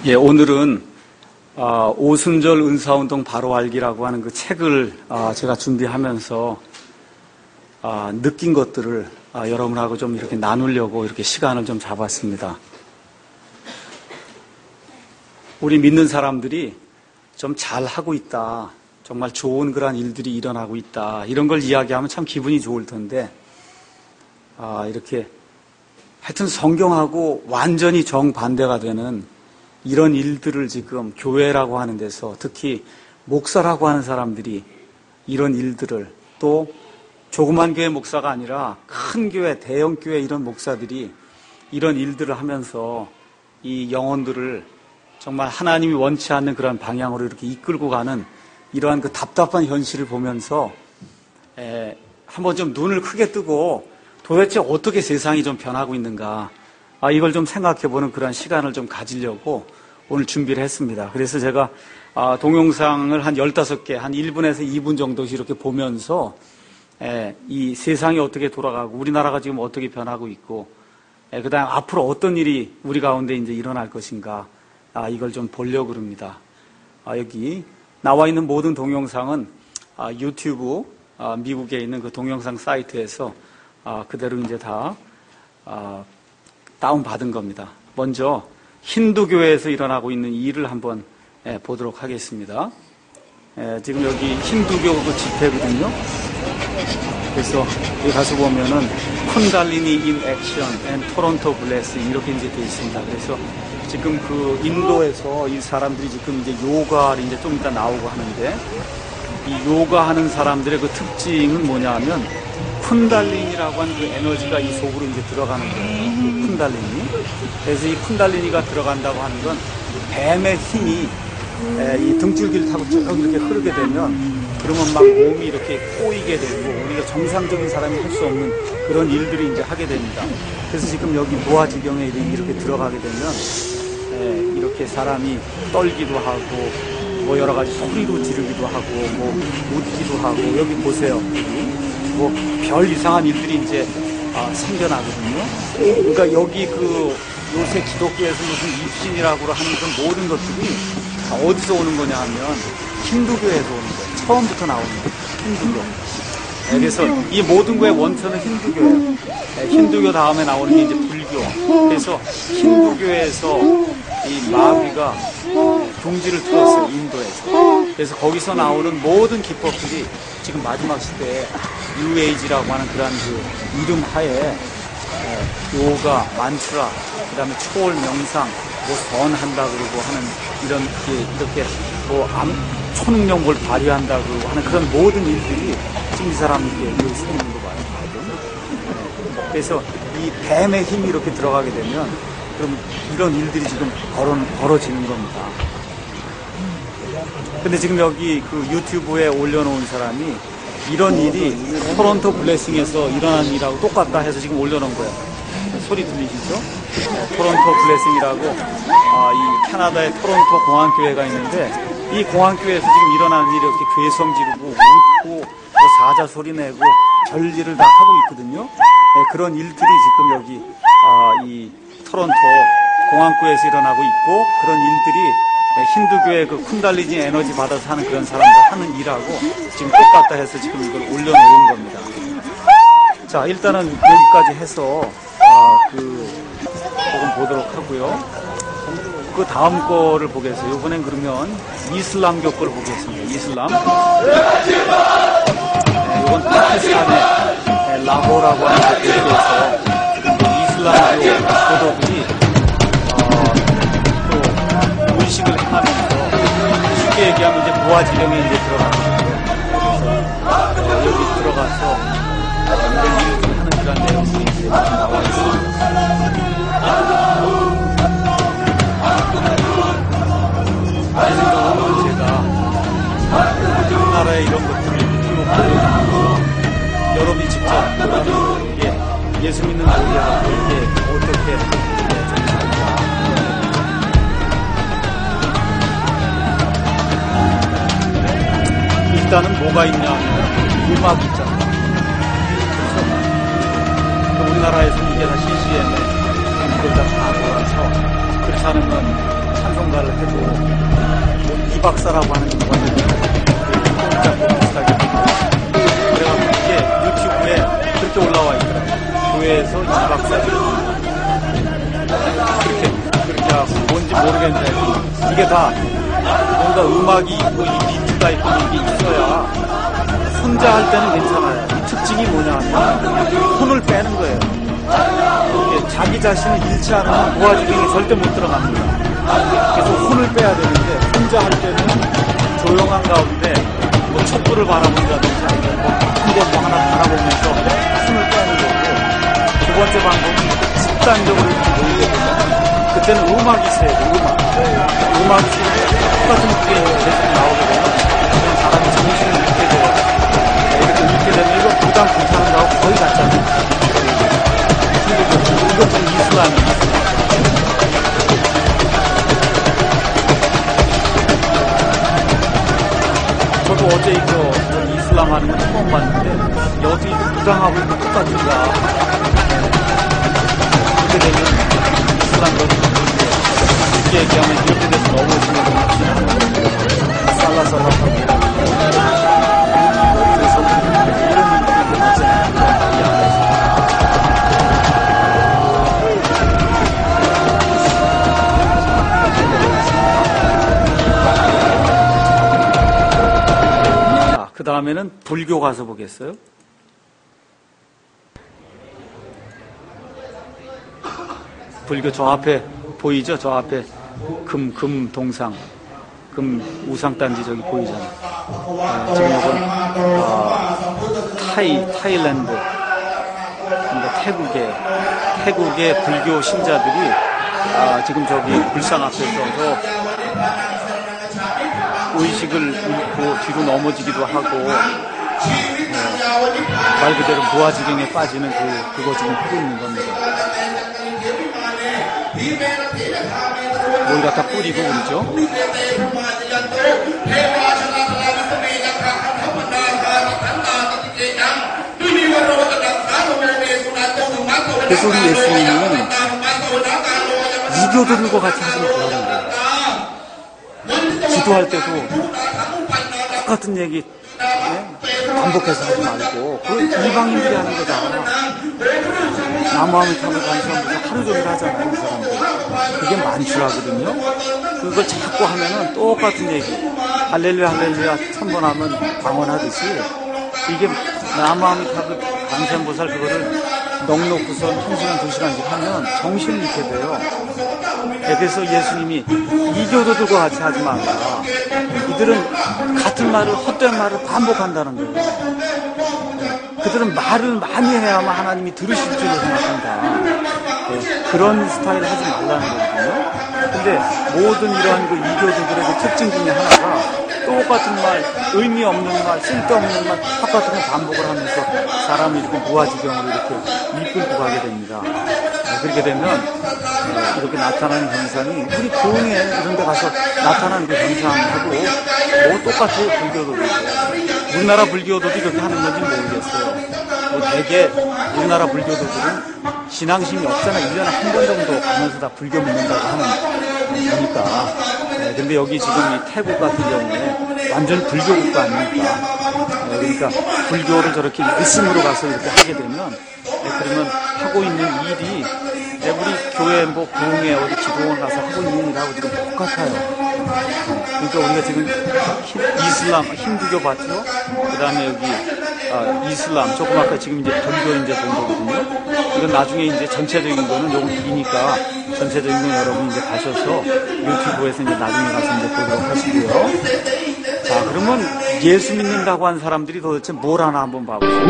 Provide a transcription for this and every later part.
예, 오늘은 오순절 은사운동 바로 알기라고 하는 그 책을 제가 준비하면서 느낀 것들을 여러분하고 좀 이렇게 나누려고 이렇게 시간을 좀 잡았습니다. 우리 믿는 사람들이 좀 잘하고 있다, 정말 좋은 그런 일들이 일어나고 있다, 이런 걸 이야기하면 참 기분이 좋을 텐데 이렇게 하여튼 성경하고 완전히 정반대가 되는 이런 일들을 지금 교회라고 하는 데서, 특히 목사라고 하는 사람들이 이런 일들을, 또 조그만 교회 목사가 아니라 큰 교회, 대형 교회 이런 목사들이 이런 일들을 하면서 이 영혼들을 정말 하나님이 원치 않는 그런 방향으로 이렇게 이끌고 가는 이러한 그 답답한 현실을 보면서 한번 좀 눈을 크게 뜨고 도대체 어떻게 세상이 좀 변하고 있는가, 이걸 좀 생각해보는 그런 시간을 좀 가지려고 오늘 준비를 했습니다. 그래서 제가 동영상을 한 15개, 한 1분에서 2분 정도씩 이렇게 보면서 이 세상이 어떻게 돌아가고 우리나라가 지금 어떻게 변하고 있고 그 다음 앞으로 어떤 일이 우리 가운데 이제 일어날 것인가, 이걸 좀 보려고 그럽니다. 여기 나와 있는 모든 동영상은 유튜브 미국에 있는 그 동영상 사이트에서 그대로 이제 다 다운받은 겁니다. 먼저 힌두교에서 일어나고 있는 일을 한번 보도록 하겠습니다. 지금 여기 힌두교 그 집회거든요. 그래서 여기 가서 보면은 쿤달리니 인 액션 앤 토론토 블레싱 이렇게 이제 되어 있습니다. 그래서 지금 그 인도에서 이 사람들이 지금 이제 요가를 이제 좀 이따 나오고 하는데, 이 요가 하는 사람들의 그 특징은 뭐냐면 쿤달리니라고 하는 그 에너지가 이 속으로 이제 들어가는 거예요. 그 쿤달리니. 그래서 이 쿤달리니가 들어간다고 하는 건 뱀의 힘이 이 등줄기를 타고 쭉 이렇게 흐르게 되면, 그러면 막 몸이 이렇게 꼬이게 되고 우리가 정상적인 사람이 할 수 없는 그런 일들을 이제 하게 됩니다. 그래서 지금 여기 무아지경에 이렇게 들어가게 되면 이렇게 사람이 떨기도 하고 뭐 여러 가지 소리로 지르기도 하고 뭐 웃기도 하고, 여기 보세요. 뭐 별 이상한 일들이 이제 생겨나거든요. 그러니까 여기 그 요새 기독교에서 무슨 입신이라고 하는 그 모든 것들이 어디서 오는 거냐 하면 힌두교에서 오는 거예요. 처음부터 나오는 거예요. 힌두교. 그래서 이 모든 거의 원천은 힌두교예요. 힌두교 다음에 나오는 게 이제 불교. 그래서 힌두교에서 이 마귀가 종지를 틀었어요, 인도에서. 그래서 거기서 나오는 모든 기법들이 지금 마지막 시대에 뉴에이지라고 하는 그런 그 이름 하에 요가, 만트라, 그 다음에 초월 명상, 뭐 선한다 그러고 하는 이런 이렇게 뭐 초능력 뭘 발휘한다고 하는 그런 모든 일들이 지금 이 사람들이 여기 서 있는 거 봐요. 그래서 이 뱀의 힘이 이렇게 들어가게 되면 그럼 이런 일들이 지금 벌어지는 겁니다. 근데 지금 여기 그 유튜브에 올려놓은 사람이 이런 일이 토론토 블레싱에서 일어난 일하고 똑같다 해서 지금 올려놓은 거예요. 소리 들리시죠? 토론토 블레싱이라고 이 캐나다의 토론토 공항교회가 있는데, 이 공항교회에서 지금 일어나는 일이 이렇게 괴성 지르고 웃고 뭐 사자 소리 내고 별일을 다 하고 있거든요. 그런 일들이 지금 여기 이 토론토 공항교회에서 일어나고 있고, 그런 일들이 힌두교의 그 쿤달리니 에너지 받아서 하는 그런 사람들 하는 일하고 지금 똑같다 해서 지금 이걸 올려놓은 겁니다. 자, 일단은 여기까지 해서 조금 보도록 하고요. 그 다음 거를 보겠어요. 이번엔 그러면 이슬람교 거를 보겠습니다. 이슬람. 이건 파키스탄의 라호라고 하는 곳에서 이슬람교 교도들이 또 의식을 행하면서, 쉽게 얘기하면 이제 무아지경에 이제 들어가는 거예요. 그래서 여기 들어가서 이런 일을 하는 그런 내용들이 이제 나와 있습니다. 그래서 오늘 제가 우리나라의 이런 것들을 쭉 보여주고, 여러분이 직접 이게 예수 믿는 우리가 이게 어떻게 좀 살까, 일단은 뭐가 있냐 하면 음악이 있잖아요. 그래서 우리나라에서 이게 다 CCM에 이걸 다 돌아서, 그렇지 않으면 찬송 뭔가를 해도 이 박사라고 하는 경우가 있는데 비슷하게 그래가지고 이게 유튜브에 그렇게 올라와 있더라고요. 교회에서 이 박사를 그렇게 하고 뭔지 모르겠는데 이게 다 뭔가 음악이 있고 이 비트가 있고 이게 있어야 혼자 할 때는 괜찮아요. 특징이 뭐냐면 혼을 빼는 거예요. 자기 자신을 잃지 않으면 무아지경에 절대 못 들어갑니다. 그래서 혼을 빼야 되는데 혼자 할 때는 조용한 가운데 뭐 촛불을 바라본다든지 아니면 큰 거 뭐 하나 바라보면서 혼을 빼는 거고, 두 번째 방법은 집단적으로 이렇게 모이게 되면 그때는 음악이 있어야 돼요. 음악이 있으면 똑같은 곡이 계속 나오게 되면 그런 사람이 정신을 잃게 돼요. 이렇게 잃게 되면 이거 부담 괜찮은 거하고 거의 같잖아요. 이것도 이슬람이에요. 저도 어제 이거 이슬람 하는 거 처음 봤는데 여기 부당하고 이거 똑같은가. 그렇게 되면 이슬람도 쉽게 얘기하면 이렇게 돼서 넘어지는 거 살라살라하고 그래서 이런 느낌이 나잖아요. 그 다음에는 불교 가서 보겠어요. 불교 저 앞에 보이죠? 저 앞에 금 동상, 금 우상단지 저기 보이잖아요. 지금 이건 타일랜드, 그러니까 태국의 불교 신자들이 지금 저기 불상 앞에서 의식을 잃고 뒤로 넘어지기도 하고 말 그대로 무아지경에 빠지는 그거 지금 하고 있는 겁니다. 뭘 갖다 뿌리고 그러죠. 그래서 우리 예수님은 이교도들과 같이 하시는 거예요. 기도할 때도 똑같은 얘기 반복해서 하지 말고 그 이방인들이 하는 거다. 나무함을 타고 다니면서 하루 종일 하잖아요. 그 사람들. 그게 만주라거든요. 그걸 자꾸 하면은 똑같은 얘기. 할렐루야 할렐루야 1000번 하면 방언하듯이 이게 나무함을 타고 관세음보살 그거를 넉넉고서 1시간 2시간씩 하면 정신이 잃게 돼요. 그래서 예수님이 이교도들과 같이 하지 말라. 이들은 같은 말을 헛된 말을 반복한다는 거예요. 그들은 말을 많이 해야만 하나님이 들으실 줄로 생각한다. 그런 스타일 하지 말라는 거거든요. 근데 모든 이러한 그 이교도들의 그 특징 중에 하나가 똑같은 말, 의미 없는 말, 쓸데없는 말, 똑같은 걸 반복을 하면서 사람이 이렇게 무아지경으로 이렇게 이끌고 가게 됩니다. 그렇게 되면 이렇게 나타나는 현상이 우리 교회 이런 데 가서 나타나는 그 현상하고 뭐 똑같아요. 불교도도. 우리나라 불교도도 이렇게 하는 건지 모르겠어요. 대개 우리나라 불교도들은 신앙심이 없잖아. 1년에 한 번 정도 가면서 다 불교 믿는다고 하는 거니까. 근데 여기 지금 이 태국 같은 경우에 완전 불교 국가 아닙니까? 그러니까 불교를 저렇게 느슨으로 가서 이렇게 하게 되면 그러면 하고 있는 일이 우리 교회 뭐 부흥회 어디 기도원 가서 하고 있는 일하고 지금 똑같아요. 그러니까 우리가 지금 이슬람, 힌두교 봤죠? 그 다음에 여기 이슬람, 조금 아까 지금 이제 불교 이제 본 거거든요. 이건 나중에 이제 전체적인 거는 요거 기니까 전체적인 건 여러분 이제 가셔서 유튜브에서 이제 나중에 가서 이제 보도록 하시고요. 자, 그러면 예수 믿는다고 한 사람들이 도대체 뭘 하나 한번 봐보세요.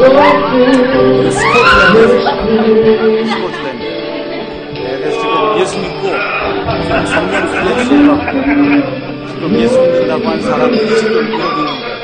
스코틀랜드. 그래서 지금 예수 믿고 지금 성령 수에 취해갖고 지금 예수 믿는다고 한 사람들이 지금 이러고 있는 거예요.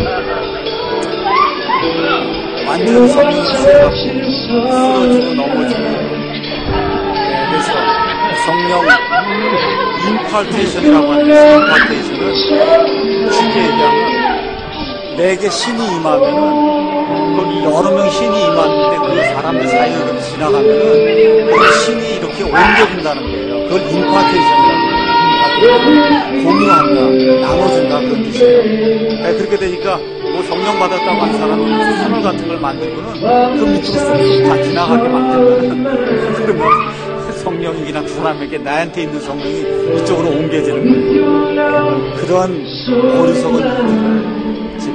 완전 성령 수에 쓰러지고 넘어지고. 그래서 성령 임파테이션이라고 하는데 임파테이션은 쉽게 얘기하면 내게 신이 임하면은 거기 여러 명 신이 임하는데 그 사람들 사이를 이렇게 지나가면은 그 신이 이렇게 옮겨진다는 거예요. 그걸 임파테이션이라고 해요. 공유한다, 나눠준다 그런 뜻이에요. 그렇게 되니까 뭐 성령 받았다고 하는 사람은 터널 같은 걸 만들고는 그 밑으로 쏙 다 지나가게 만들면 그러면 성령이나 그 사람에게 나한테 있는 성령이 이쪽으로 옮겨지는 거예요. 그러한 어리석은 일들을 지금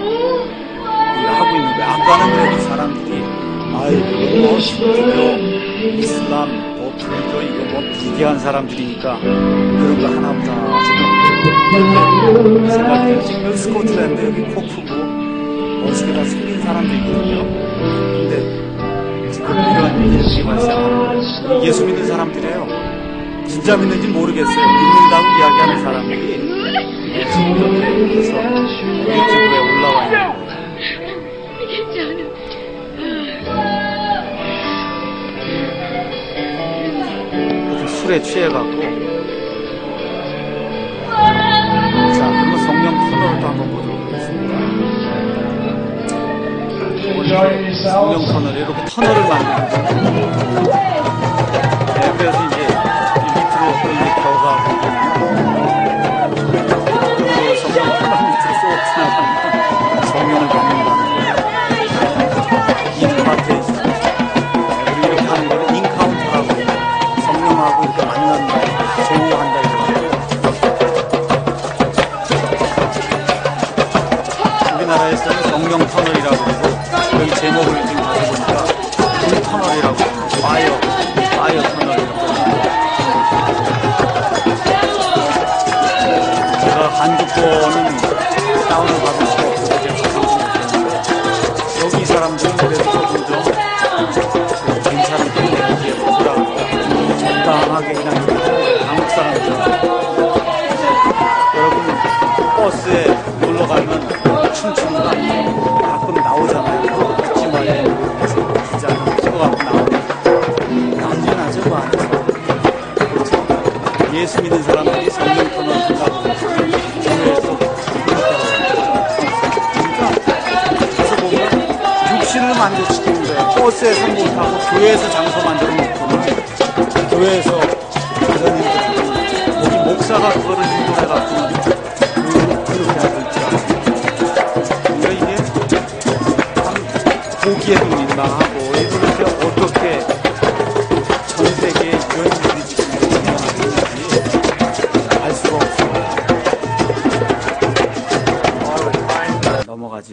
하고 있는 거예요. 아까는 그래도 사람들이 뭐 신주교, 이슬람, 뭐 불교 이거 뭐 비대한 사람들이니까 그런 거 하나보다 지금 생각해요. 지금 스코틀랜드 여기 코프고 멋있게 다 생긴 사람도 있거든요. 근데 지금 이런 일들이 발생하는 예수 믿는 사람들이에요. 진짜 믿는지 모르겠어요. 믿는다고 이야기하는 사람들이 지금 이렇게 해서 유튜브에 올라와 있는 거예요. 술에 취해갖고. 자, 그러면 성령 터널을 또 한번 보도록 하겠습니다. 성령 터널, 이렇게 터널을 만드는 거예요. 네, 그래서 이제 밑으로 이제 벼가 그 성령 터널 밑으로 쏙 지나가면 성령을 받는다는 거예요. 인파테이션. 그리고 이렇게 하는 거는 인카운터라고 해요. 성령하고 이렇게 만난다, 조우한다 이렇게. 우리나라에서는 성령 터널이라고 그러고 여기 제목을 지금 다시 보니까 불 터널이라고 파이어 터널이라고. 제가 한국 거는 다운을 받을 수가 없어서 제가 방송을 했는데 여기 사람들은 그래도 조금 더 괜찮은 편이에요. 적당하게 그냥 한국 사람들. 여러분 버스에 놀러 가면 춤추는 거 아니에요? 가끔 나오잖아요. 듣지 말고 기자는 찍어갖고 나오면 난리 나죠, 그 안에서. 그렇죠? 예수 믿는 사람들이 성령 터널 한다고 교회에서 그러니까 가서 보면 육신을 만족시키는 거예요. 버스에 상봉 타고 교회에서 장소 만들어 놓고는 교회에서 그런 일들 거기 목사가 그거를 인도해갖고 그렇게 하고 있죠. 그러니까 이게 참 보기에도 민망하고 이렇게 어떻게 전 세계에 이런 일들이 지금 일어나고 있는지 알 수가 없어요. 넘어가죠.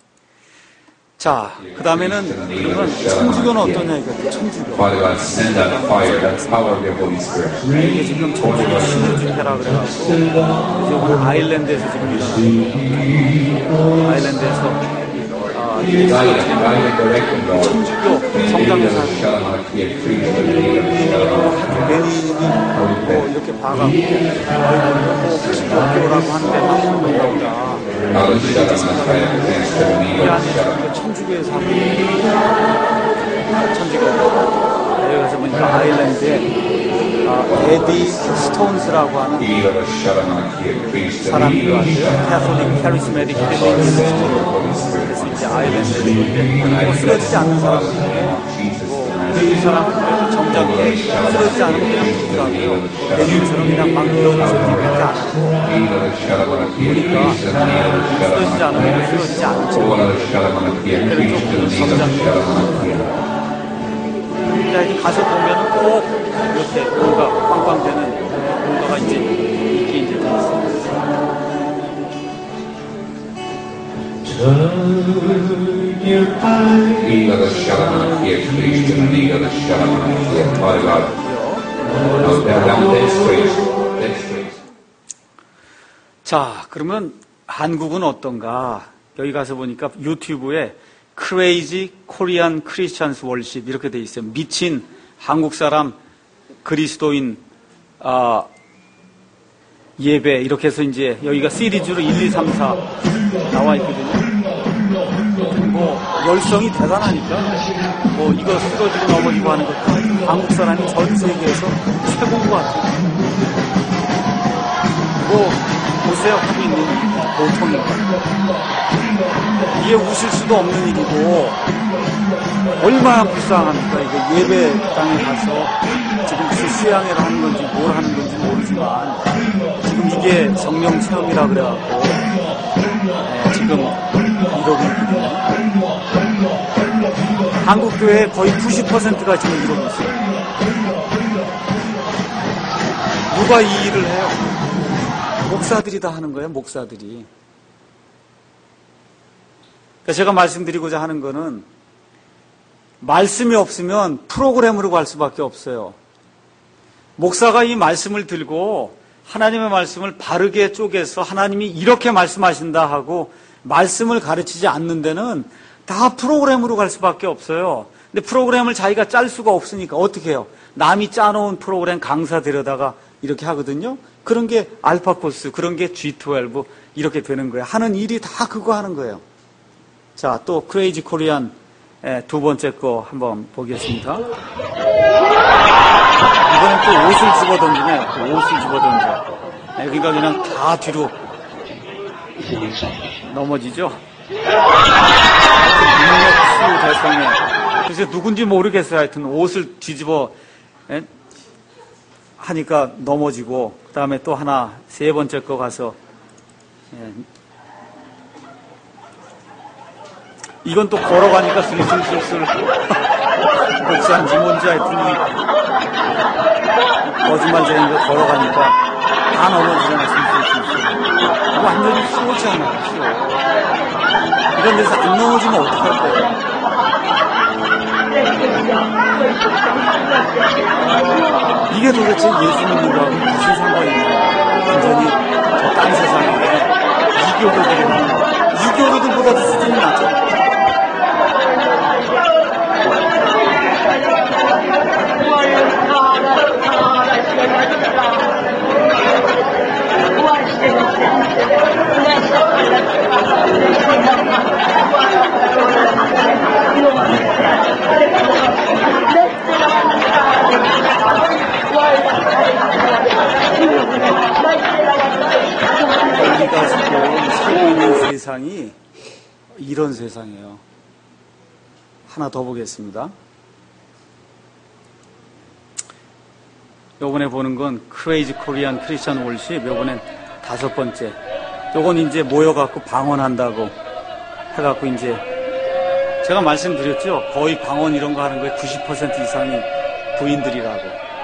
자, 그 다음에는 그러면 천주교는 어떠냐 이거죠. 천주교. 이게 지금 천주교 신유 집회라 그래가지고 이건 아일랜드에서 지금 일어나는 아일랜드에서 천주교 성장교사 베니님이 뭐 이렇게 봐갖고 기독교라고 하는데 막 그런가 보다. 이렇게 생각하는데 이 안에 천주교의 사람 천주교 여기 가서 보니까 아일랜드에 에디 스톤스라고 하는 사람이 왔어요. 캐톨릭 카리스메틱 힐링 그래서 이제 아일랜드에 있는데 뭐 쓰러지지 않는 사람인데 뭐 이 사람은 그래도 정작에 쓰러지지 않으면 그냥 죽더라고요. 내님처럼 그냥 막 이런저런 이렇게 안 하고 보니까 쓰러지지 않으면 쓰러지지 않죠. 그래서 좀 정작에 이렇게 가서 보면은 꼭 이렇게 뭔가 빵빵되는 뭔가가 이제 있게 이제 돼 자, 그러면 한국은 어떤가? 여기 가서 보니까 유튜브에 Crazy Korean Christians Worship 이렇게 돼 있어요. 미친 한국 사람 그리스도인 예배 이렇게 해서 이제 여기가 시리즈로 1, 2, 3, 4 나와 있거든요. 뭐 열성이 대단하니까 뭐 이거 쓰러지고 넘어지고 하는 것도 한국 사람이 전 세계에서 최고인 것 같아요. 뭐 보세요 하고 있는 보통인가. 이게 웃을 수도 없는 일이고 얼마나 불쌍합니까? 이거 예배당에 가서 지금 수양회를 하는 건지 뭘 하는 건지 모르지만 지금 이게 성령 체험이라 그래갖고 지금 이러고 있거든요. 한국 교회 거의 90%가 지금 이러고 있어요. 누가 이 일을 해요? 목사들이 다 하는 거예요, 목사들이. 그러니까 제가 말씀드리고자 하는 거는 말씀이 없으면 프로그램으로 갈 수밖에 없어요. 목사가 이 말씀을 들고 하나님의 말씀을 바르게 쪼개서 하나님이 이렇게 말씀하신다 하고 말씀을 가르치지 않는 데는 다 프로그램으로 갈 수밖에 없어요. 근데 프로그램을 자기가 짤 수가 없으니까 어떻게 해요? 남이 짜놓은 프로그램 강사 데려다가 이렇게 하거든요. 그런 게 알파 코스, 그런 게 G12 이렇게 되는 거예요. 하는 일이 다 그거 하는 거예요. 자, 또 크레이지 코리안 두 번째 거 한번 보겠습니다. 이번엔 또 옷을 집어던지네. 옷을 집어던져. 그러니까 그냥 다 뒤로 넘어지죠. 능력수 대성에. 그래서 누군지 모르겠어요. 하여튼 옷을 뒤집어 하니까 넘어지고, 그 다음에 또 하나 세 번째 거 가서 이건 또 걸어가니까 슬슬슬슬 복수한지 뭔지 하여튼 거짓말쟁이가 걸어가니까 다 넘어지잖아. 슬슬슬슬 완전히 쏘잖아. 이런 데서 안 넘어지면 어떡할 거예요? 이게 도대체 예수 믿는다고 무슨 상관이 있냐. 완전히 저 딴 세상에 이교도들보다도 수준이 낮잖아. 우리가 지금 살고 있는 세상이 이런 세상이에요. 하나 더 보겠습니다. 요번에 보는 건 크레이지 코리안 크리스천 월십. 요번엔 다섯 번째. 요건 이제 모여갖고 방언한다고 해갖고 이제 제가 말씀드렸죠. 거의 방언 이런 거 하는 거에 90% 이상이 부인들이라고.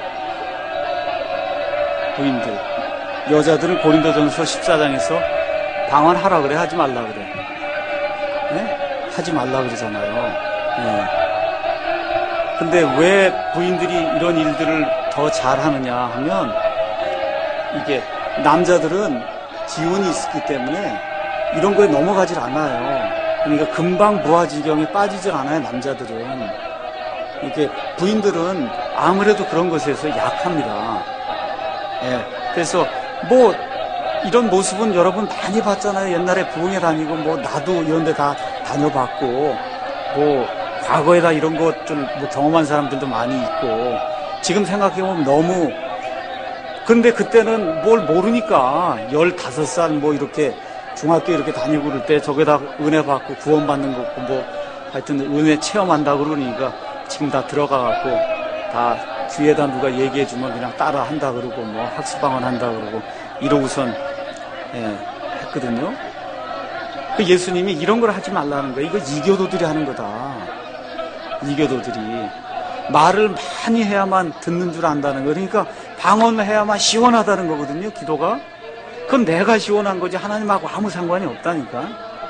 부인들. 여자들은 고린도전서 14장에서 방언하라 그래, 하지 말라 그래. 네? 하지 말라 그러잖아요. 네. 근데 왜 부인들이 이런 일들을 더 잘하느냐 하면 이게 남자들은 기운이 있기 때문에 이런 거에 넘어가질 않아요. 그러니까 금방 부하지경에 빠지질 않아요, 남자들은. 이렇게 부인들은 아무래도 그런 것에서 약합니다. 예. 그래서 뭐 이런 모습은 여러분 많이 봤잖아요. 옛날에 부흥회 다니고 뭐 나도 이런 데 다 다녀봤고 뭐 과거에 다 이런 것들 뭐 경험한 사람들도 많이 있고 지금 생각해보면 너무 근데 그때는 뭘 모르니까 15살 뭐 이렇게 중학교 이렇게 다니고 그럴 때 저게다 은혜 받고 구원받는 거고 뭐 하여튼 은혜 체험한다 그러니까 지금 다 들어가갖고 다 뒤에다 누가 얘기해주면 그냥 따라 한다 그러고 뭐 학습방언 한다 그러고 이러고선 했거든요. 그 예수님이 이런 걸 하지 말라는 거예요. 이거 이교도들이 하는 거다. 이교도들이 말을 많이 해야만 듣는 줄 안다는 거. 그러니까 방언을 해야만 시원하다는 거거든요. 기도가. 그럼 내가 시원한 거지 하나님하고 아무 상관이 없다니까.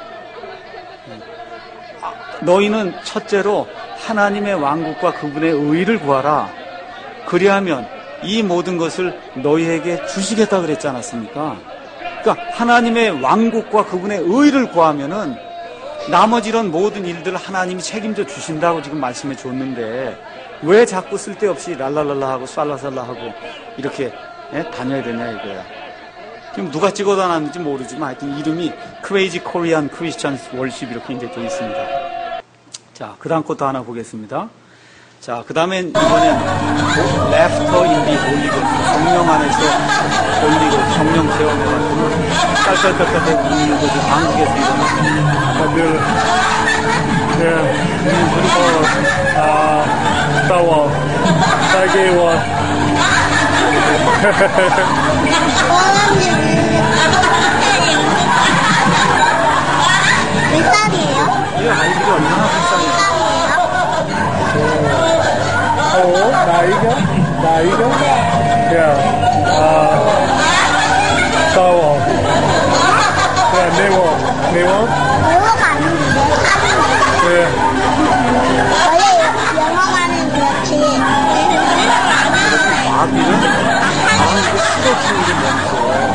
너희는 첫째로 하나님의 왕국과 그분의 의를 구하라. 그리하면 이 모든 것을 너희에게 주시겠다 그랬지 않았습니까? 그러니까 하나님의 왕국과 그분의 의를 구하면은 나머지 이런 모든 일들을 하나님이 책임져 주신다고 지금 말씀해 줬는데 왜 자꾸 쓸데없이 랄랄랄라 하고 쌀라살라 하고 이렇게 다녀야 되냐 이거야. 지금 누가 찍어다 놨는지 모르지만 하여튼 이름이 크레이지 코리안 크리스천 월십 이렇게 이제 되어 있습니다. 자, 그 다음 것도 하나 보겠습니다. 자, 그 다음엔 이번엔 Laughter in the Holy Ghost. 성령 안에서 올리고 성령 체험해가지고 깔깔깔깔 웃는 거죠. 한국에서 일어나는. 다들 따워, 딸기원. 몇 살이에요? 이 아이들이 얼마나 불쌍해요. 나이가? 따워. 매워. 영어가 아닌데 네. 원래 영어가는 그렇지. 마귀는 이거 쓰러지는 게 멈춰.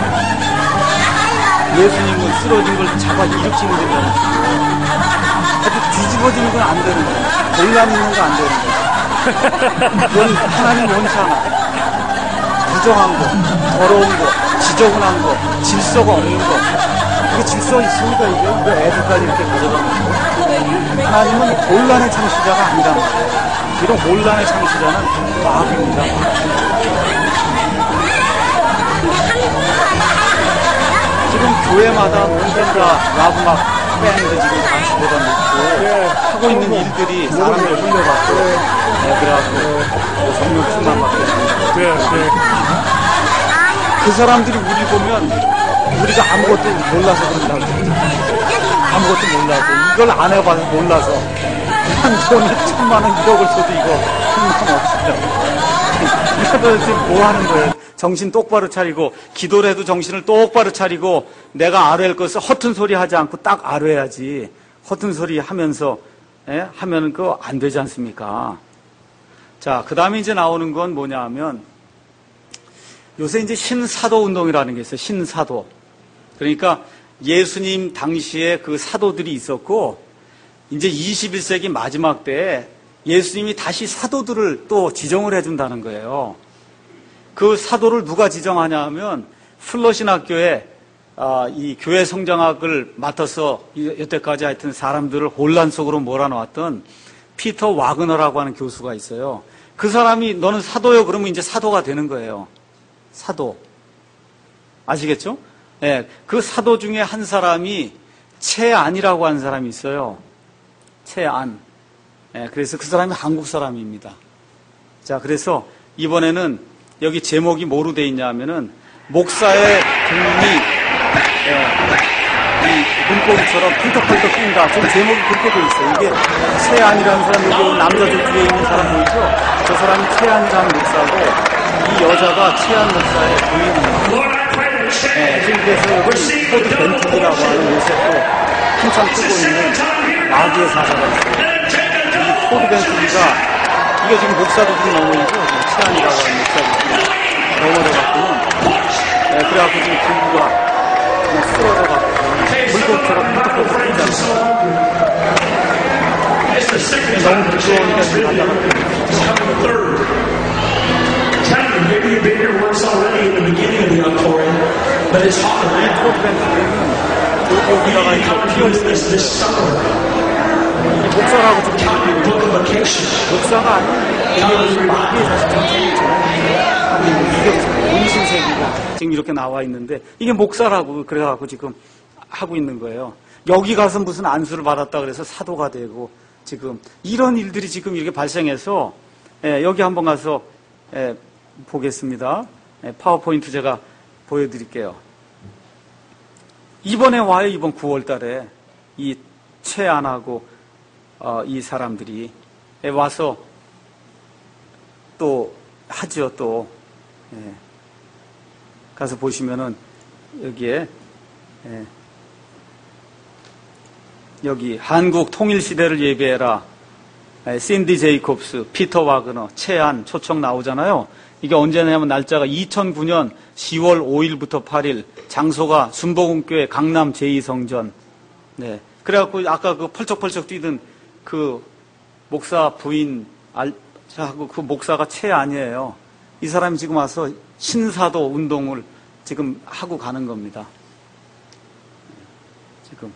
예수님은 쓰러진 걸 잡아 일으키는 게 멈춰. 아주 뒤집어지는 건 안 되는 거야. 혼란 있는 거 안 되는 거야. 그건 하나님 원치 않아. 부정한 거, 더러운 거, 지저분한 거, 질서가 없는 거. 이게 질서 있습니까, 이게? 왜 애들까지 이렇게 가져가는 거? 하나님은 혼란의 창시자가 아니란 말이에요. 이런 혼란의 창시자는 마귀입니다. 지금 교회마다 언젠가 라브막 밴드 지금 단추보다 놓고 하고 있는 일들이 사람들 흘려갖고 그래갖고 성령 충만 받게 됩니다. 그 사람들이 우리 보면 우리가 아무것도 몰라서 그런다고. 아무것도 몰라서. 이걸 안 해봐서 몰라서. 한 돈에 1,000만 원, 1억을 써도 이거 힘만 없어요. 이거 지금 뭐 하는 거예요? 정신 똑바로 차리고, 기도를 해도 정신을 똑바로 차리고, 내가 아뢰할 것을 허튼 소리 하지 않고 딱 아뢰야지. 허튼 소리 하면서, 하면은 그거 안 되지 않습니까? 자, 그 다음에 이제 나오는 건 뭐냐 하면, 요새 이제 신사도 운동이라는 게 있어요. 신사도. 그러니까 예수님 당시에 그 사도들이 있었고, 이제 21세기 마지막 때에 예수님이 다시 사도들을 또 지정을 해준다는 거예요. 그 사도를 누가 지정하냐 하면, 플러신학교에 이 교회 성장학을 맡아서 여태까지 하여튼 사람들을 혼란 속으로 몰아넣었던 피터 와그너라고 하는 교수가 있어요. 그 사람이 너는 사도요? 그러면 이제 사도가 되는 거예요. 사도. 아시겠죠? 네, 그 사도 중에 한 사람이 채안이라고 하는 사람이 있어요. 채안. 네, 그래서 그 사람이 한국 사람입니다. 자, 그래서 이번에는 여기 제목이 뭐로 돼 있냐 하면은 목사의 등이 이 문고리처럼 펄떡펄떡 뛴다. 좀 제목이 그렇게 돼 있어요. 이게 채안이라는 사람, 여기 남자들 뒤에 있는 사람 보이죠? 저 사람이 채안이라는 목사고, 이 여자가 채안 목사의 부인입니다. 지금 그래서 여기 포드 벤틀리라고 하는 요새 또 한참 뜨고 있는 마귀의 사자가 있어요. 이 포드 벤틀리가, 이게 지금 목사도 지금 넘어오죠? 채안이라고 하는 목사도 지금 넘어져갖고는, 그래갖고 지금 부부가 그냥 쓰러져갖고 물고기처럼 펄떡펄떡 뛰잖아요. 너무 부끄러우니까 지금 간다고. Maybe you've been here once already in the beginning of the outpouring, but it's hard. 여기다가 이제 피어있는 this summer. 목사라고 지금 Book of vacation. 목사가 아니고 대기업에서 마귀의 자식 정책이죠. 이게 문신색이고 지금 이렇게 나와 있는데 이게 목사라고 그래갖고 지금 하고 있는 거예요. 여기 가서 무슨 안수를 받았다 그래서 사도가 되고 지금 이런 일들이 지금 이렇게 발생해서 여기 한번 가서 보겠습니다. 파워포인트 제가 보여드릴게요. 이번에 와요. 이번 9월 달에 이 채안하고 이 사람들이 와서 또 하죠. 또 가서 보시면은 여기에 여기 한국 통일시대를 예배해라. 샌디 제이콥스, 피터 와그너, 채안 초청 나오잖아요. 이게 언제냐면 날짜가 2009년 10월 5일부터 8일, 장소가 순복음교회 강남 제2성전. 네. 그래갖고 아까 그 펄쩍펄쩍 뛰던 그 목사 부인 하고 그 목사가 채안이에요. 이 사람이 지금 와서 신사도 운동을 지금 하고 가는 겁니다. 지금.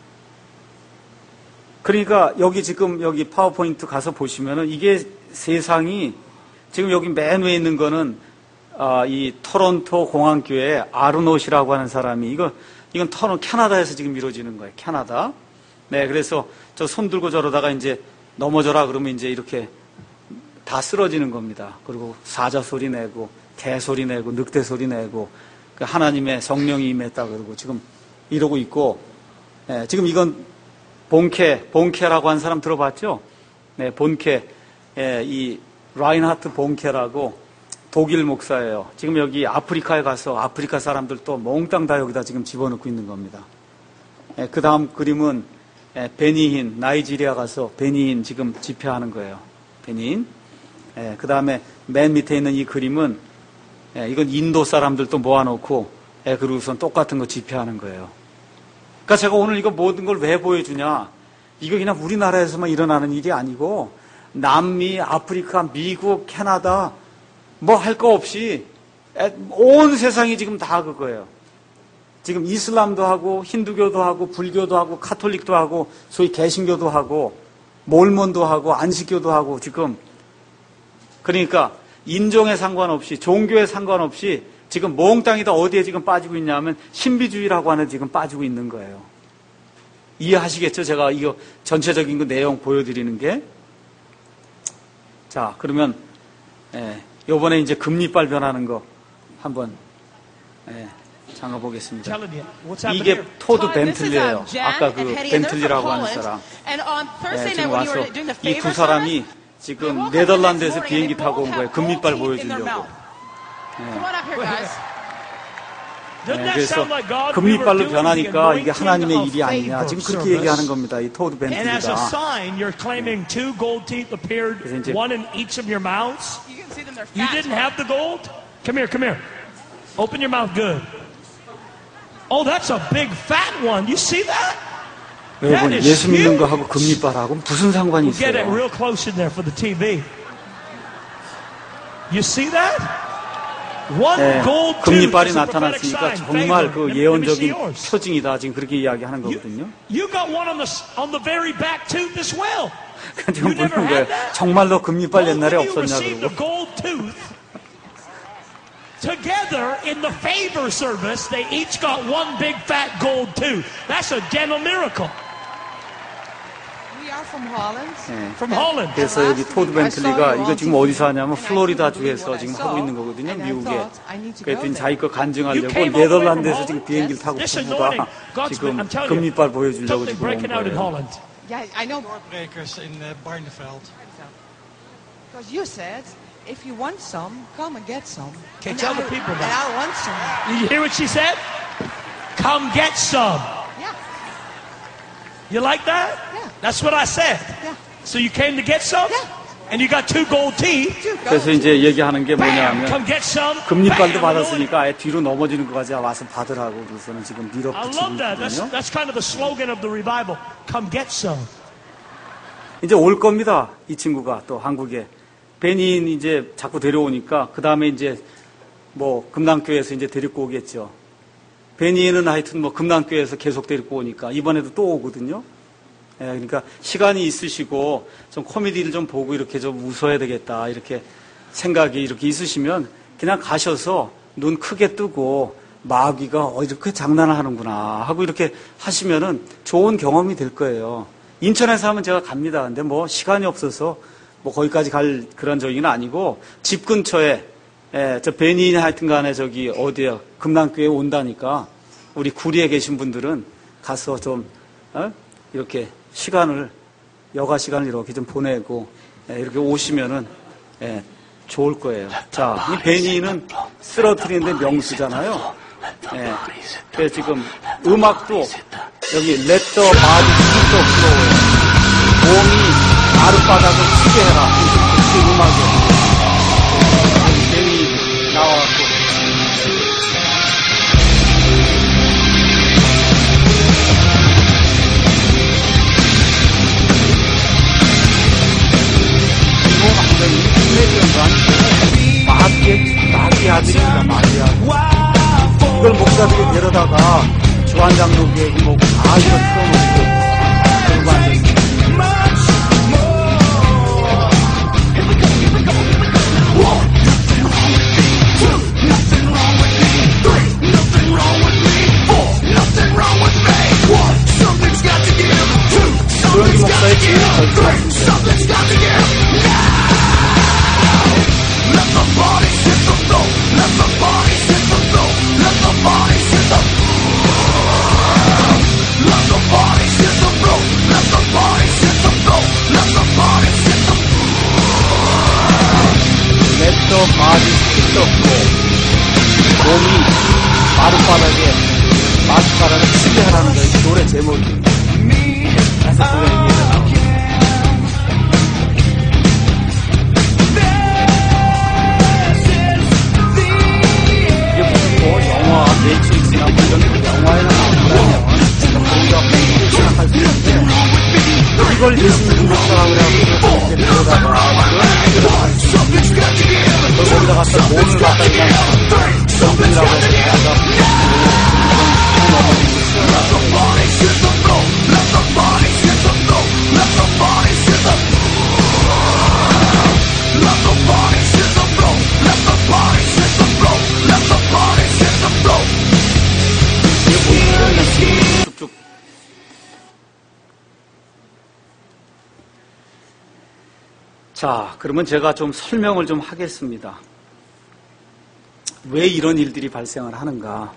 그러니까 여기 지금 여기 파워포인트 가서 보시면은 이게 세상이 지금 여기 맨 위에 있는 거는 이 토론토 공항교회 아르노시라고 하는 사람이 이건 캐나다에서 지금 이루어지는 거예요. 캐나다. 네, 그래서 저 손 들고 저러다가 이제 넘어져라 그러면 이제 이렇게 다 쓰러지는 겁니다. 그리고 사자 소리 내고, 개 소리 내고, 늑대 소리 내고, 하나님의 성령이 임했다 그러고 지금 이러고 있고, 네, 지금 이건 본케라고 한 사람 들어봤죠? 네, 본케, 이 라인하트 본케라고 독일 목사예요. 지금 여기 아프리카에 가서 아프리카 사람들 또 몽땅 다 여기다 지금 집어넣고 있는 겁니다. 그 다음 그림은 베니힌, 나이지리아 가서 베니힌 지금 집회하는 거예요. 베니힌. 그 다음에 맨 밑에 있는 이 그림은 이건 인도 사람들도 모아놓고 그러고선 똑같은 거 집회하는 거예요. 그러니까 제가 오늘 이거 모든 걸 왜 보여주냐? 이거 그냥 우리나라에서만 일어나는 일이 아니고 남미, 아프리카, 미국, 캐나다 뭐 할 거 없이 온 세상이 지금 다 그거예요. 지금 이슬람도 하고 힌두교도 하고 불교도 하고 카톨릭도 하고 소위 개신교도 하고 몰몬도 하고 안식교도 하고 지금 그러니까 인종에 상관없이 종교에 상관없이 지금 몽땅이 다 어디에 지금 빠지고 있냐면 신비주의라고 하는 지금 빠지고 있는 거예요. 이해하시겠죠? 제가 이거 전체적인 그 내용 보여드리는 게. 자, 그러면 요번에 이제 금리빨 변하는 거 한번 잠깐 보겠습니다. 이게 토드 벤틀리예요. 아까 그 벤틀리라고 하는 사람. 지금 와서 이 두 사람이 지금 네덜란드에서 비행기 타고 온 거예요. 금리빨 보여주려고. 그래서 금리빨로 변하니까 이게 하나님의 일이 아니냐. 지금 그렇게 얘기하는 겁니다. 이 토드 벤틀리가. 그래서 이제 You didn't have the gold? Come here. Open your mouth good. Oh, that's a big fat one. You see that? 여러분, 예수 믿는 거하고 금리빨하고 무슨 상관이 Get it 있어요? real close in there for the TV. You see that? One gold tooth 금리빨이 is a prophetic 나타났으니까 sign. 정말 그 Let me see 예언적인 yours. 표징이다. 지금 그렇게 이야기하는 거거든요. You got one on the very back tooth as well. 지금 You never 묻는 거예요. had that? 정말로 금리빨 옛날에 Both of you 없었냐 received the 그러고. gold tooth. Together in the favor service, they each got one big fat gold tooth. That's a dental miracle. We are from Holland. From Holland. 그래서 여기 토드 벤틀리가 이거 지금 어디서 하냐면 플로리다 주에서 지금 하고 있는 거거든요. 미국에. 그랬더니 자기 거 간증하려고 네덜란드에서 지금 비행기를 타고 부부가 지금 금리빨 보여주려고 Something 지금 온 breaking out in 거예요. Holland. Yeah, I know. Doorbrekers in Barneveld. Because you said, if you want some, come and get some. Okay, And tell the I- people And that. I want some. You hear what she said? Come get some. Yeah, You like that? Yeah. That's what I said. yeah. So you came to get some? Yeah. And you got 2 gold teeth? 그래서 이제 얘기하는 게 Bam! 뭐냐면 Come get some. 금리빨도 Bam! 받았으니까 아예 뒤로 넘어지는 것까지 와서 받으라고 그래서는 지금 I 밀어붙이고 love that. 있거든요. That's kind of the slogan of the revival. Come get some. 이제 올 겁니다. 이 친구가 또 한국에. 베닌 이제 자꾸 데려오니까 그 다음에 이제 뭐 금남교회에서 이제 데리고 오겠죠. 베닌은 하여튼 뭐 금남교회에서 계속 데리고 오니까 이번에도 또 오거든요. 그러니까 시간이 있으시고 좀 코미디를 좀 보고 이렇게 좀 웃어야 되겠다 이렇게 생각이 이렇게 있으시면 그냥 가셔서 눈 크게 뜨고 마귀가 이렇게 장난을 하는구나 하고 이렇게 하시면은 좋은 경험이 될 거예요. 인천에서 하면 제가 갑니다. 근데 뭐 시간이 없어서 뭐 거기까지 갈 그런 저기는 아니고 집 근처에 저 베니인 하여튼 간에 저기 어디야 금남교회에 온다니까 우리 구리에 계신 분들은 가서 좀 이렇게 시간을 여가 시간을 이렇게 좀 보내고 이렇게 오시면은 좋을 거예요. 자, 이 베니는 쓰러뜨리는데 명수잖아요. 그래서 지금 음악도 여기 Let the body beat the floor. 몸이 아랫바닥을 치게 해라. 그게 음악이에요. 베니 나와갖고 마귀의 아들입니다. 마귀의 아들. 이걸 목사들이 데려다가 주한장로교회 뭐고 다 이거 틀어놓고 그러고 앉았습니다. Something's got to give. 바지 뜯었고 몸이 마룻바닥을 치게 하라는 거예요. 노래 제목이. 그래서 그거 얘기해서 나옵니다. 이게 무슨 뭐 영화 매트릭스나 뭐 이런 영화에는 나오거든요. 우리가 생각할 수 있는데 이걸 예수님 목사라고 그래가지고 이렇게 들어다가 거기다 갖다 몸을 갖다 그냥 정분이라고 해서 쭉쭉. 자, 그러면 제가 좀 설명을 좀 하겠습니다. 왜 이런 일들이 발생을 하는가?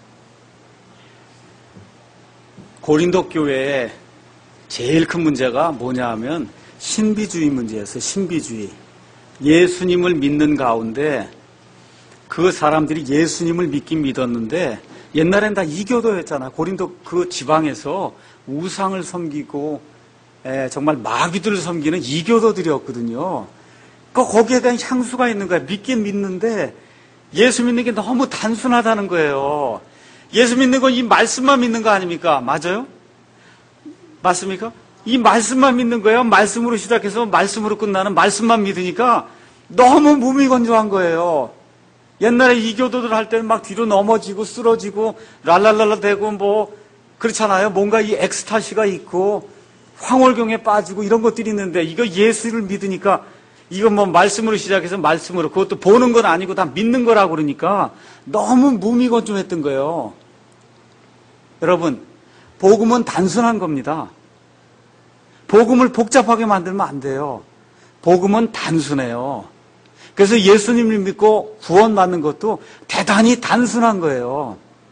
고린도 교회의 제일 큰 문제가 뭐냐 하면 신비주의 문제였어요. 신비주의. 예수님을 믿는 가운데 그 사람들이 예수님을 믿긴 믿었는데 옛날엔 다 이교도였잖아요. 고린도 그 지방에서 우상을 섬기고 정말 마귀들을 섬기는 이교도들이었거든요. 거기에 대한 향수가 있는 거예요. 믿긴 믿는데 예수 믿는 게 너무 단순하다는 거예요. 예수 믿는 건 이 말씀만 믿는 거 아닙니까? 맞아요? 맞습니까? 이 말씀만 믿는 거예요. 말씀으로 시작해서 말씀으로 끝나는 말씀만 믿으니까 너무 무미건조한 거예요. 옛날에 이교도들 할 때는 막 뒤로 넘어지고 쓰러지고 랄랄랄라 대고 뭐 그렇잖아요. 뭔가 이 엑스타시가 있고 황홀경에 빠지고 이런 것들이 있는데 이거 예수를 믿으니까 이거 뭐 말씀으로 시작해서 말씀으로 그것도 보는 건 아니고 다 믿는 거라고 그러니까 너무 무미건조했던 거예요. 여러분, 복음은 단순한 겁니다. 복음을 복잡하게 만들면 안 돼요. 복음은 단순해요. 그래서 예수님을 믿고 구원받는 것도 대단히 단순한 거예요.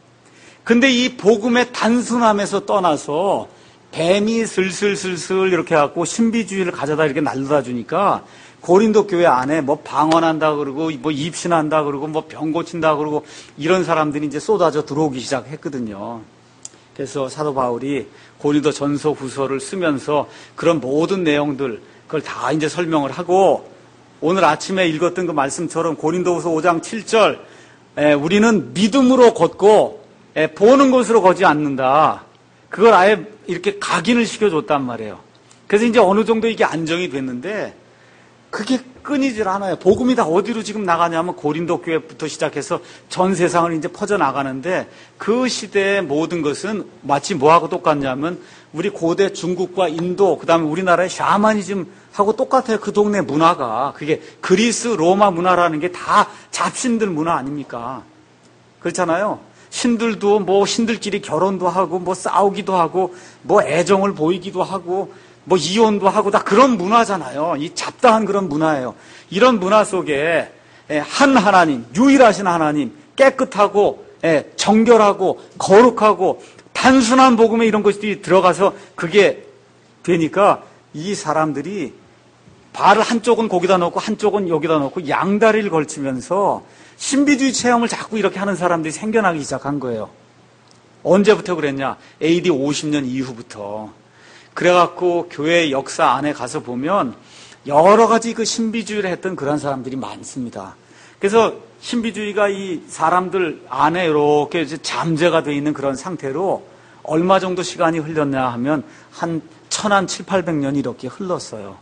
근데 이 복음의 단순함에서 떠나서 뱀이 슬슬슬슬 이렇게 해갖고 신비주의를 가져다 이렇게 날려다 주니까 고린도 교회 안에 뭐 방언한다 그러고 뭐 입신한다 그러고 뭐 병 고친다 그러고 이런 사람들이 이제 쏟아져 들어오기 시작했거든요. 그래서 사도 바울이 고린도 전서 후서를 쓰면서 그런 모든 내용들 그걸 다 이제 설명을 하고 오늘 아침에 읽었던 그 말씀처럼 고린도후서 5장 7절 우리는 믿음으로 걷고 보는 것으로 걷지 않는다. 그걸 아예 이렇게 각인을 시켜줬단 말이에요. 그래서 이제 어느 정도 이게 안정이 됐는데 그게 끊이질 않아요. 복음이 다 어디로 지금 나가냐면 고린도 교회부터 시작해서 전 세상을 이제 퍼져나가는데 그 시대의 모든 것은 마치 뭐하고 똑같냐면 우리 고대 중국과 인도 그다음에 우리나라의 샤머니즘하고 똑같아요. 그 동네 문화가. 그게 그리스 로마 문화라는 게 다 잡신들 문화 아닙니까? 그렇잖아요. 신들도 뭐 신들끼리 결혼도 하고 뭐 싸우기도 하고 뭐 애정을 보이기도 하고 뭐 이혼도 하고 다 그런 문화잖아요. 이 잡다한 그런 문화예요. 이런 문화 속에 한 하나님, 유일하신 하나님, 깨끗하고 정결하고 거룩하고 단순한 복음에 이런 것들이 들어가서 그게 되니까 이 사람들이 발을 한쪽은 거기다 놓고 한쪽은 여기다 놓고 양다리를 걸치면서 신비주의 체험을 자꾸 이렇게 하는 사람들이 생겨나기 시작한 거예요. 언제부터 그랬냐? AD 50년 이후부터. 그래갖고 교회 역사 안에 가서 보면 여러 가지 그 신비주의를 했던 그런 사람들이 많습니다. 그래서 신비주의가 이 사람들 안에 이렇게 이제 잠재가 되어 있는 그런 상태로 얼마 정도 시간이 흘렀냐 하면 한 1700~1800년 이렇게 흘렀어요.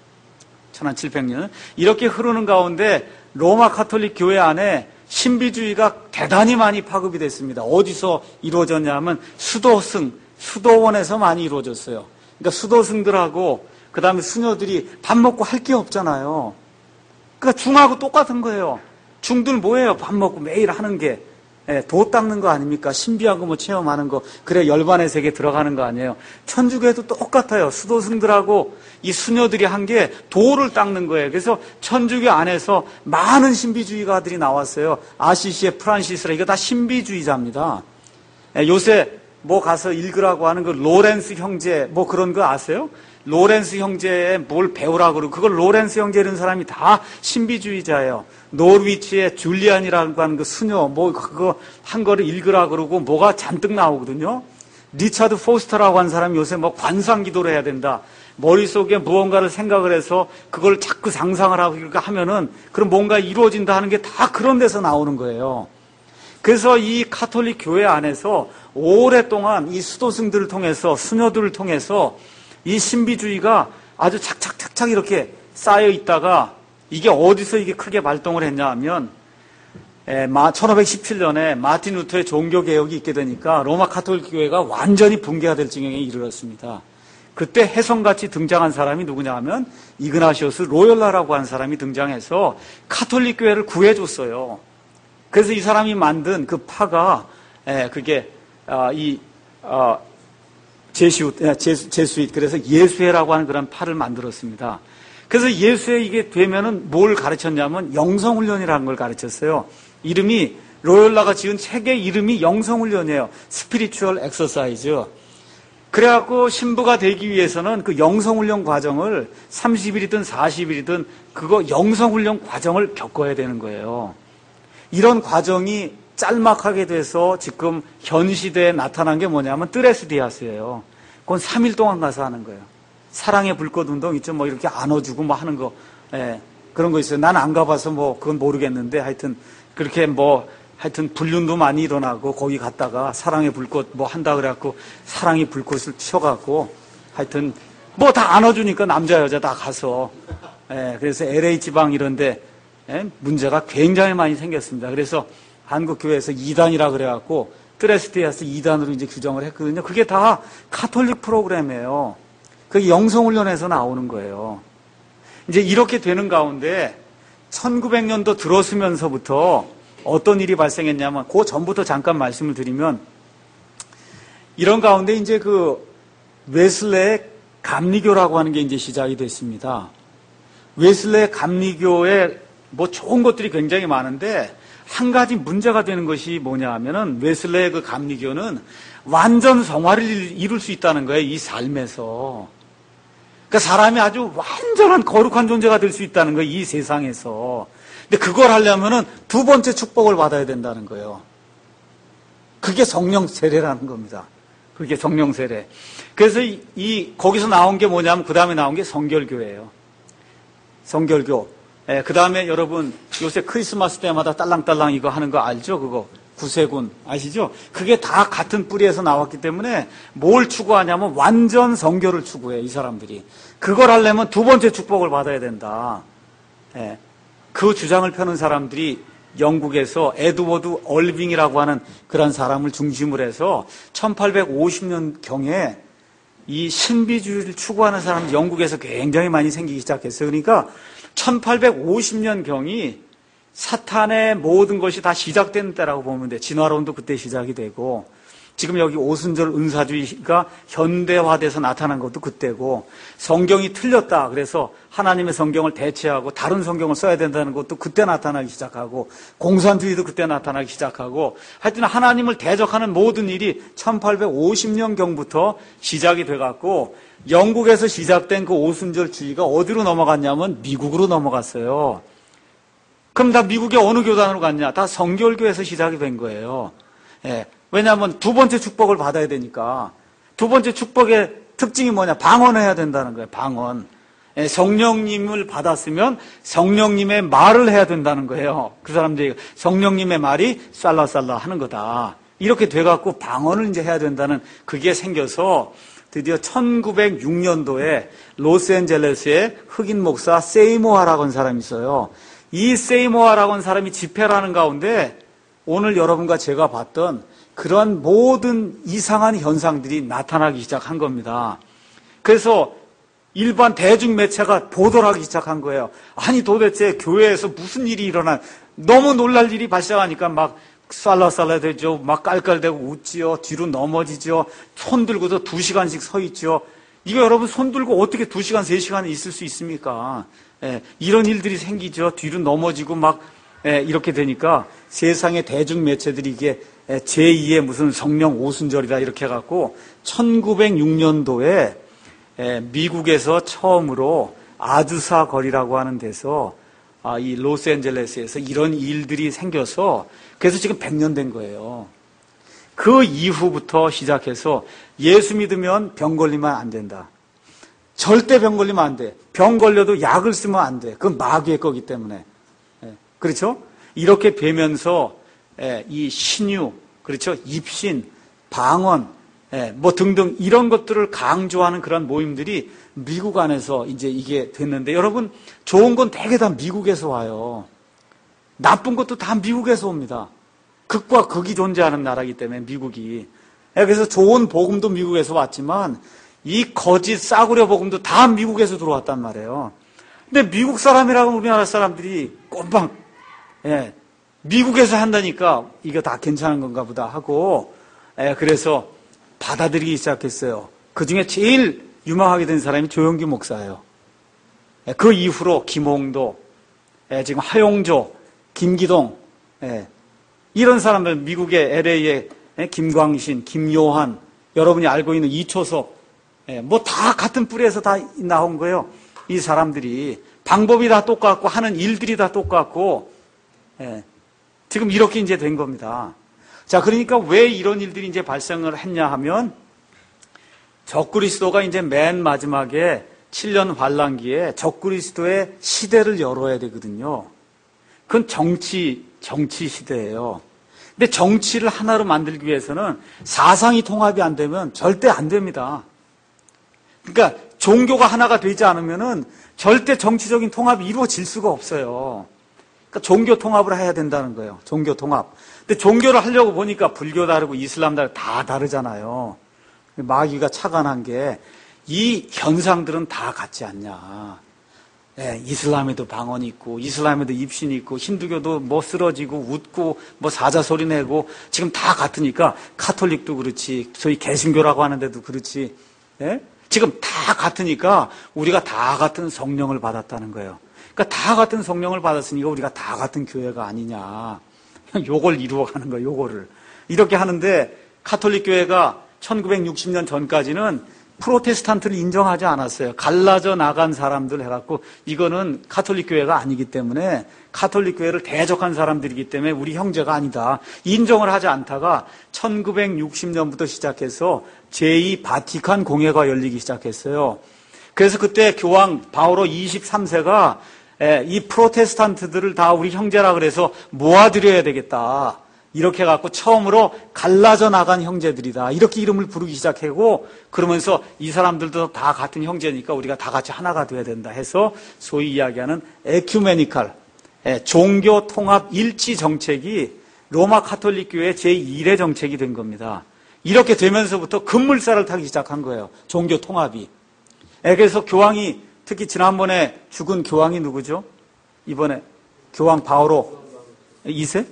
1700년. 이렇게 흐르는 가운데 로마 카톨릭 교회 안에 신비주의가 대단히 많이 파급이 됐습니다. 어디서 이루어졌냐 하면 수도원에서 많이 이루어졌어요. 그러니까 수도승들하고 그 다음에 수녀들이 밥 먹고 할 게 없잖아요. 그러니까 중하고 똑같은 거예요. 중들 뭐예요? 밥 먹고 매일 하는 게 도 닦는 거 아닙니까? 신비한 거 뭐 체험하는 거 그래 열반의 세계 들어가는 거 아니에요. 천주교에도 똑같아요. 수도승들하고 이 수녀들이 한 게 도를 닦는 거예요. 그래서 천주교 안에서 많은 신비주의가들이 나왔어요. 아시시의 프란시스라 이거 다 신비주의자입니다. 요새 뭐 가서 읽으라고 하는 그 로렌스 형제 뭐 그런 거 아세요? 로렌스 형제에 뭘 배우라고 그러고 그걸 로렌스 형제 이런 사람이 다 신비주의자예요. 노르위치의 줄리안이라고 하는 그 수녀 뭐 그거 한 거를 읽으라고 그러고 뭐가 잔뜩 나오거든요. 리차드 포스터라고 하는 사람이 요새 뭐 관상기도를 해야 된다. 머릿속에 무언가를 생각을 해서 그걸 자꾸 상상을 하고 그러니까 하면은 그럼 뭔가 이루어진다 하는 게 다 그런 데서 나오는 거예요. 그래서 이 카톨릭 교회 안에서 오랫동안 이 수도승들을 통해서 수녀들을 통해서 이 신비주의가 아주 착착착착 이렇게 쌓여 있다가 이게 어디서 이게 크게 발동을 했냐 하면 1517년에 마틴 루터의 종교개혁이 있게 되니까 로마 카톨릭 교회가 완전히 붕괴가 될 지경에 이르렀습니다. 그때 혜성같이 등장한 사람이 누구냐 하면 이그나시오스 로열라라고 하는 사람이 등장해서 카톨릭 교회를 구해줬어요. 그래서 이 사람이 만든 그 파가 그게 제수잇 그래서 예수회라고 하는 그런 파를 만들었습니다. 그래서 예수회 이게 되면은 뭘 가르쳤냐면 영성훈련이라는 걸 가르쳤어요. 이름이 로열라가 지은 책의 이름이 영성훈련이에요. 스피리추얼 엑서사이즈. 그래갖고 신부가 되기 위해서는 그 영성훈련 과정을 30일이든 40일이든 그거 영성훈련 과정을 겪어야 되는 거예요. 이런 과정이 짤막하게 돼서 지금 현 시대에 나타난 게 뭐냐면 뜨레스디아스예요. 그건 3일 동안 가서 하는 거예요. 사랑의 불꽃 운동 있죠. 뭐 이렇게 안아주고 뭐 하는 거. 그런 거 있어요. 난 안 가봐서 뭐 그건 모르겠는데 하여튼 그렇게 뭐 하여튼 불륜도 많이 일어나고 거기 갔다가 사랑의 불꽃 뭐 한다 그래갖고 사랑의 불꽃을 튀어갖고 하여튼 뭐 다 안아주니까 남자 여자 다 가서 그래서 LA 지방 이런데 문제가 굉장히 많이 생겼습니다. 그래서 한국 교회에서 2단이라 그래갖고 뜨레스디아스 2단으로 이제 규정을 했거든요. 그게 다 카톨릭 프로그램이에요. 그게 영성훈련에서 나오는 거예요. 이제 이렇게 되는 가운데 1900년도 들어서면서부터 어떤 일이 발생했냐면 그 전부터 잠깐 말씀을 드리면 이런 가운데 이제 그 웨슬레의 감리교라고 하는 게 이제 시작이 됐습니다. 웨슬레의 감리교에 뭐 좋은 것들이 굉장히 많은데 한 가지 문제가 되는 것이 뭐냐 하면은 웨슬레의 그 감리교는 완전 성화를 이룰 수 있다는 거예요. 이 삶에서. 그러니까 사람이 아주 완전한 거룩한 존재가 될 수 있다는 거예요. 이 세상에서. 근데 그걸 하려면은 두 번째 축복을 받아야 된다는 거예요. 그게 성령 세례라는 겁니다. 그게 성령 세례. 그래서 거기서 나온 게 뭐냐면 그 다음에 나온 게 성결교예요. 성결교. 그 다음에 여러분 요새 크리스마스 때마다 딸랑딸랑 이거 하는 거 알죠? 그거 구세군 아시죠? 그게 다 같은 뿌리에서 나왔기 때문에 뭘 추구하냐면 완전 성결을 추구해 이 사람들이. 그걸 하려면 두 번째 축복을 받아야 된다. 그 주장을 펴는 사람들이 영국에서 에드워드 얼빙이라고 하는 그런 사람을 중심으로 해서 1850년경에 이 신비주의를 추구하는 사람이 영국에서 굉장히 많이 생기기 시작했어요. 그러니까 1850년경이 사탄의 모든 것이 다 시작된 때라고 보면 돼. 진화론도 그때 시작이 되고 지금 여기 오순절 은사주의가 현대화돼서 나타난 것도 그때고 성경이 틀렸다. 그래서 하나님의 성경을 대체하고 다른 성경을 써야 된다는 것도 그때 나타나기 시작하고 공산주의도 그때 나타나기 시작하고 하여튼 하나님을 대적하는 모든 일이 1850년경부터 시작이 돼갖고 영국에서 시작된 그 오순절주의가 어디로 넘어갔냐면 미국으로 넘어갔어요. 그럼 다 미국의 어느 교단으로 갔냐? 다 성결교에서 시작이 된 거예요. 왜냐하면 두 번째 축복을 받아야 되니까. 두 번째 축복의 특징이 뭐냐? 방언해야 된다는 거예요. 방언. 성령님을 받았으면 성령님의 말을 해야 된다는 거예요. 그 사람들이 성령님의 말이 쌀라쌀라 하는 거다. 이렇게 돼갖고 방언을 이제 해야 된다는 그게 생겨서 드디어 1906년도에 로스앤젤레스의 흑인 목사 세이모아라고 하는 사람이 있어요. 이 세이모아라고 하는 사람이 집회를 하는 가운데 오늘 여러분과 제가 봤던 그런 모든 이상한 현상들이 나타나기 시작한 겁니다. 그래서 일반 대중매체가 보도를 하기 시작한 거예요. 아니 도대체 교회에서 무슨 일이 일어나 너무 놀랄 일이 발생하니까 막 쌀라쌀라 되죠. 막 깔깔대고 웃지요. 뒤로 넘어지죠. 손 들고도 2시간씩 서 있죠. 이거 여러분 손 들고 어떻게 2시간, 3시간 있을 수 있습니까? 이런 일들이 생기죠. 뒤로 넘어지고 막 이렇게 되니까 세상의 대중 매체들이 이게 제2의 무슨 성령 오순절이다 이렇게 해갖고 1906년도에 미국에서 처음으로 아주사 거리라고 하는 데서 이 로스앤젤레스에서 이런 일들이 생겨서 그래서 지금 100년 된 거예요. 그 이후부터 시작해서 예수 믿으면 병 걸리면 안 된다. 절대 병 걸리면 안 돼. 병 걸려도 약을 쓰면 안 돼. 그건 마귀의 거기 때문에. 그렇죠? 이렇게 되면서 이 신유, 그렇죠? 입신, 방언, 뭐 등등 이런 것들을 강조하는 그런 모임들이 미국 안에서 이제 이게 됐는데 여러분 좋은 건 대개 다 미국에서 와요. 나쁜 것도 다 미국에서 옵니다. 극과 극이 존재하는 나라이기 때문에 미국이. 그래서 좋은 복음도 미국에서 왔지만 이 거짓 싸구려 복음도 다 미국에서 들어왔단 말이에요. 근데 미국 사람이라고 우리나라 사람들이 꼼방 미국에서 한다니까 이거 다 괜찮은 건가 보다 하고 그래서 받아들이기 시작했어요. 그 중에 제일 유명하게 된 사람이 조영기 목사예요. 그 이후로 김홍도, 지금 하용조, 김기동 이런 사람들 미국의 LA의 김광신, 김요한 여러분이 알고 있는 이초섭 뭐 다 같은 뿌리에서 다 나온 거예요. 이 사람들이 방법이 다 똑같고 하는 일들이 다 똑같고 지금 이렇게 이제 된 겁니다. 자, 그러니까 왜 이런 일들이 이제 발생을 했냐 하면 적그리스도가 이제 맨 마지막에 7년 환란기에 적그리스도의 시대를 열어야 되거든요. 그건 정치 시대예요. 근데 정치를 하나로 만들기 위해서는 사상이 통합이 안 되면 절대 안 됩니다. 그러니까 종교가 하나가 되지 않으면은 절대 정치적인 통합이 이루어질 수가 없어요. 그러니까 종교 통합을 해야 된다는 거예요. 종교 통합. 근데 종교를 하려고 보니까 불교 다르고 이슬람 다르고 다 다르잖아요. 마귀가 착안한 게 이 현상들은 다 같지 않냐. 이슬람에도 방언이 있고 이슬람에도 입신이 있고 힌두교도 뭐 쓰러지고 웃고 뭐 사자소리 내고 지금 다 같으니까 카톨릭도 그렇지 소위 개신교라고 하는데도 그렇지 지금 다 같으니까 우리가 다 같은 성령을 받았다는 거예요. 그러니까 다 같은 성령을 받았으니까 우리가 다 같은 교회가 아니냐. 요걸 이루어가는 거예요. 요거를. 이렇게 하는데 카톨릭 교회가 1960년 전까지는 프로테스탄트를 인정하지 않았어요. 갈라져 나간 사람들 해갖고 이거는 카톨릭 교회가 아니기 때문에 카톨릭 교회를 대적한 사람들이기 때문에 우리 형제가 아니다. 인정을 하지 않다가 1960년부터 시작해서 제2 바티칸 공회가 열리기 시작했어요. 그래서 그때 교황 바오로 23세가 이 프로테스탄트들을 다 우리 형제라 그래서 모아드려야 되겠다. 이렇게 해갖고 처음으로 갈라져 나간 형제들이다. 이렇게 이름을 부르기 시작하고 그러면서 이 사람들도 다 같은 형제니까 우리가 다 같이 하나가 돼야 된다 해서 소위 이야기하는 에큐메니칼, 종교 통합 일치 정책이 로마 카톨릭 교회의 제1의 정책이 된 겁니다. 이렇게 되면서부터 급물살을 타기 시작한 거예요. 종교 통합이. 그래서 교황이 특히 지난번에 죽은 교황이 누구죠? 이번에 교황 바오로 2세?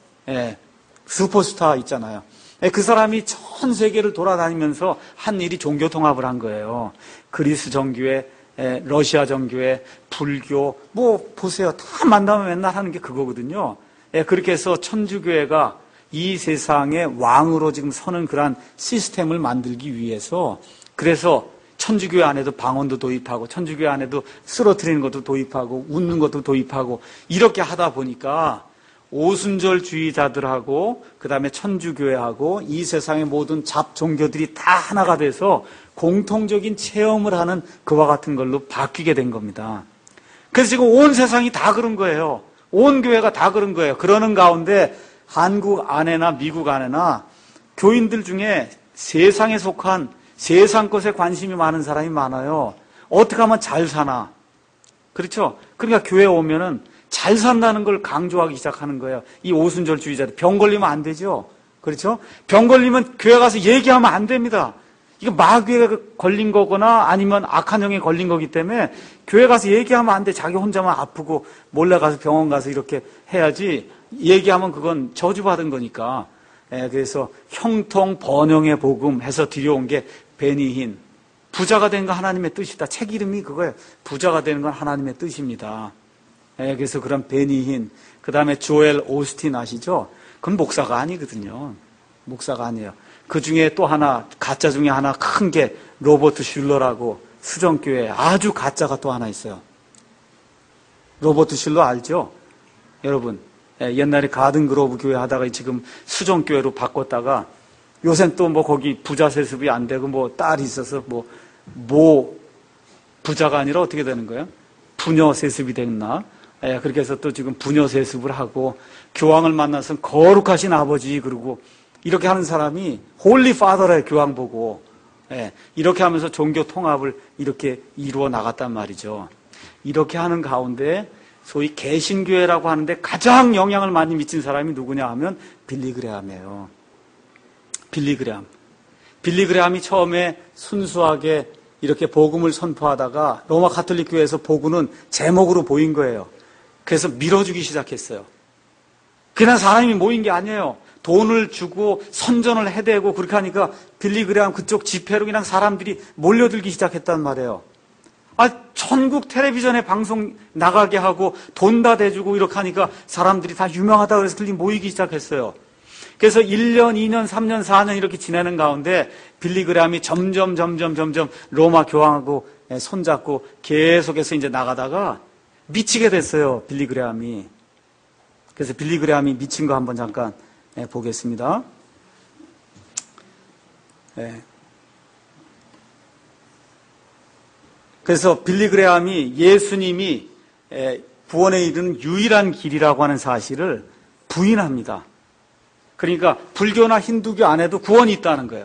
슈퍼스타 있잖아요. 그 사람이 전 세계를 돌아다니면서 한 일이 종교 통합을 한 거예요. 그리스 정교회, 러시아 정교회, 불교, 뭐 보세요. 다 만나면 맨날 하는 게 그거거든요. 그렇게 해서 천주교회가 이 세상의 왕으로 지금 서는 그러한 시스템을 만들기 위해서 그래서 천주교회 안에도 방언도 도입하고 천주교회 안에도 쓰러뜨리는 것도 도입하고 웃는 것도 도입하고 이렇게 하다 보니까 오순절주의자들하고 그 다음에 천주교회하고 이 세상의 모든 잡종교들이 다 하나가 돼서 공통적인 체험을 하는 그와 같은 걸로 바뀌게 된 겁니다. 그래서 지금 온 세상이 다 그런 거예요. 온 교회가 다 그런 거예요. 그러는 가운데 한국 안에나 미국 안에나 교인들 중에 세상에 속한 세상 것에 관심이 많은 사람이 많아요. 어떻게 하면 잘 사나. 그렇죠? 그러니까 교회에 오면은 잘 산다는 걸 강조하기 시작하는 거예요. 이 오순절주의자들. 병 걸리면 안 되죠. 그렇죠? 병 걸리면 교회 가서 얘기하면 안 됩니다. 이거 마귀에 걸린 거거나 아니면 악한 영에 걸린 거기 때문에 교회 가서 얘기하면 안 돼. 자기 혼자만 아프고 몰래 가서 병원 가서 이렇게 해야지. 얘기하면 그건 저주받은 거니까. 그래서 형통 번영의 복음 해서 들여온 게 베니힌. 부자가 되는 건 하나님의 뜻이다. 책 이름이 그거예요. 부자가 되는 건 하나님의 뜻입니다. 그래서 그런 베니힌, 그 다음에 조엘 오스틴 아시죠? 그건 목사가 아니거든요. 목사가 아니에요. 그 중에 또 하나, 가짜 중에 하나 큰 게 로버트 슐러라고 수정교회 아주 가짜가 또 하나 있어요. 로버트 슐러 알죠? 여러분, 옛날에 가든그로브 교회 하다가 지금 수정교회로 바꿨다가 요새 또 뭐 거기 부자 세습이 안 되고 뭐 딸이 있어서 뭐 부자가 아니라 어떻게 되는 거예요? 부녀 세습이 됐나? 그렇게 해서 또 지금 부녀 세습을 하고 교황을 만나서 거룩하신 아버지 그러고 이렇게 하는 사람이 홀리 파더래 교황 보고 이렇게 하면서 종교 통합을 이렇게 이루어 나갔단 말이죠. 이렇게 하는 가운데 소위 개신교회라고 하는데 가장 영향을 많이 미친 사람이 누구냐 하면 빌리 그레함이에요. 빌리 그레함. 빌리 그레함이 처음에 순수하게 이렇게 복음을 선포하다가 로마 가톨릭 교회에서 복음은 제목으로 보인 거예요. 그래서 밀어주기 시작했어요. 그냥 사람이 모인 게 아니에요. 돈을 주고 선전을 해대고 그렇게 하니까 빌리 그레함 그쪽 집회로 그냥 사람들이 몰려들기 시작했단 말이에요. 전국 텔레비전에 방송 나가게 하고 돈 다 대주고 이렇게 하니까 사람들이 다 유명하다 그래서 들리 모이기 시작했어요. 그래서 1년, 2년, 3년, 4년 이렇게 지내는 가운데 빌리 그레함이 점점 로마 교황하고 손잡고 계속해서 이제 나가다가 미치게 됐어요. 빌리 그레함이. 그래서 빌리 그레함이 미친 거 한번 잠깐 보겠습니다. 그래서 빌리 그레함이 예수님이 구원에 이르는 유일한 길이라고 하는 사실을 부인합니다. 그러니까 불교나 힌두교 안에도 구원이 있다는 거예요.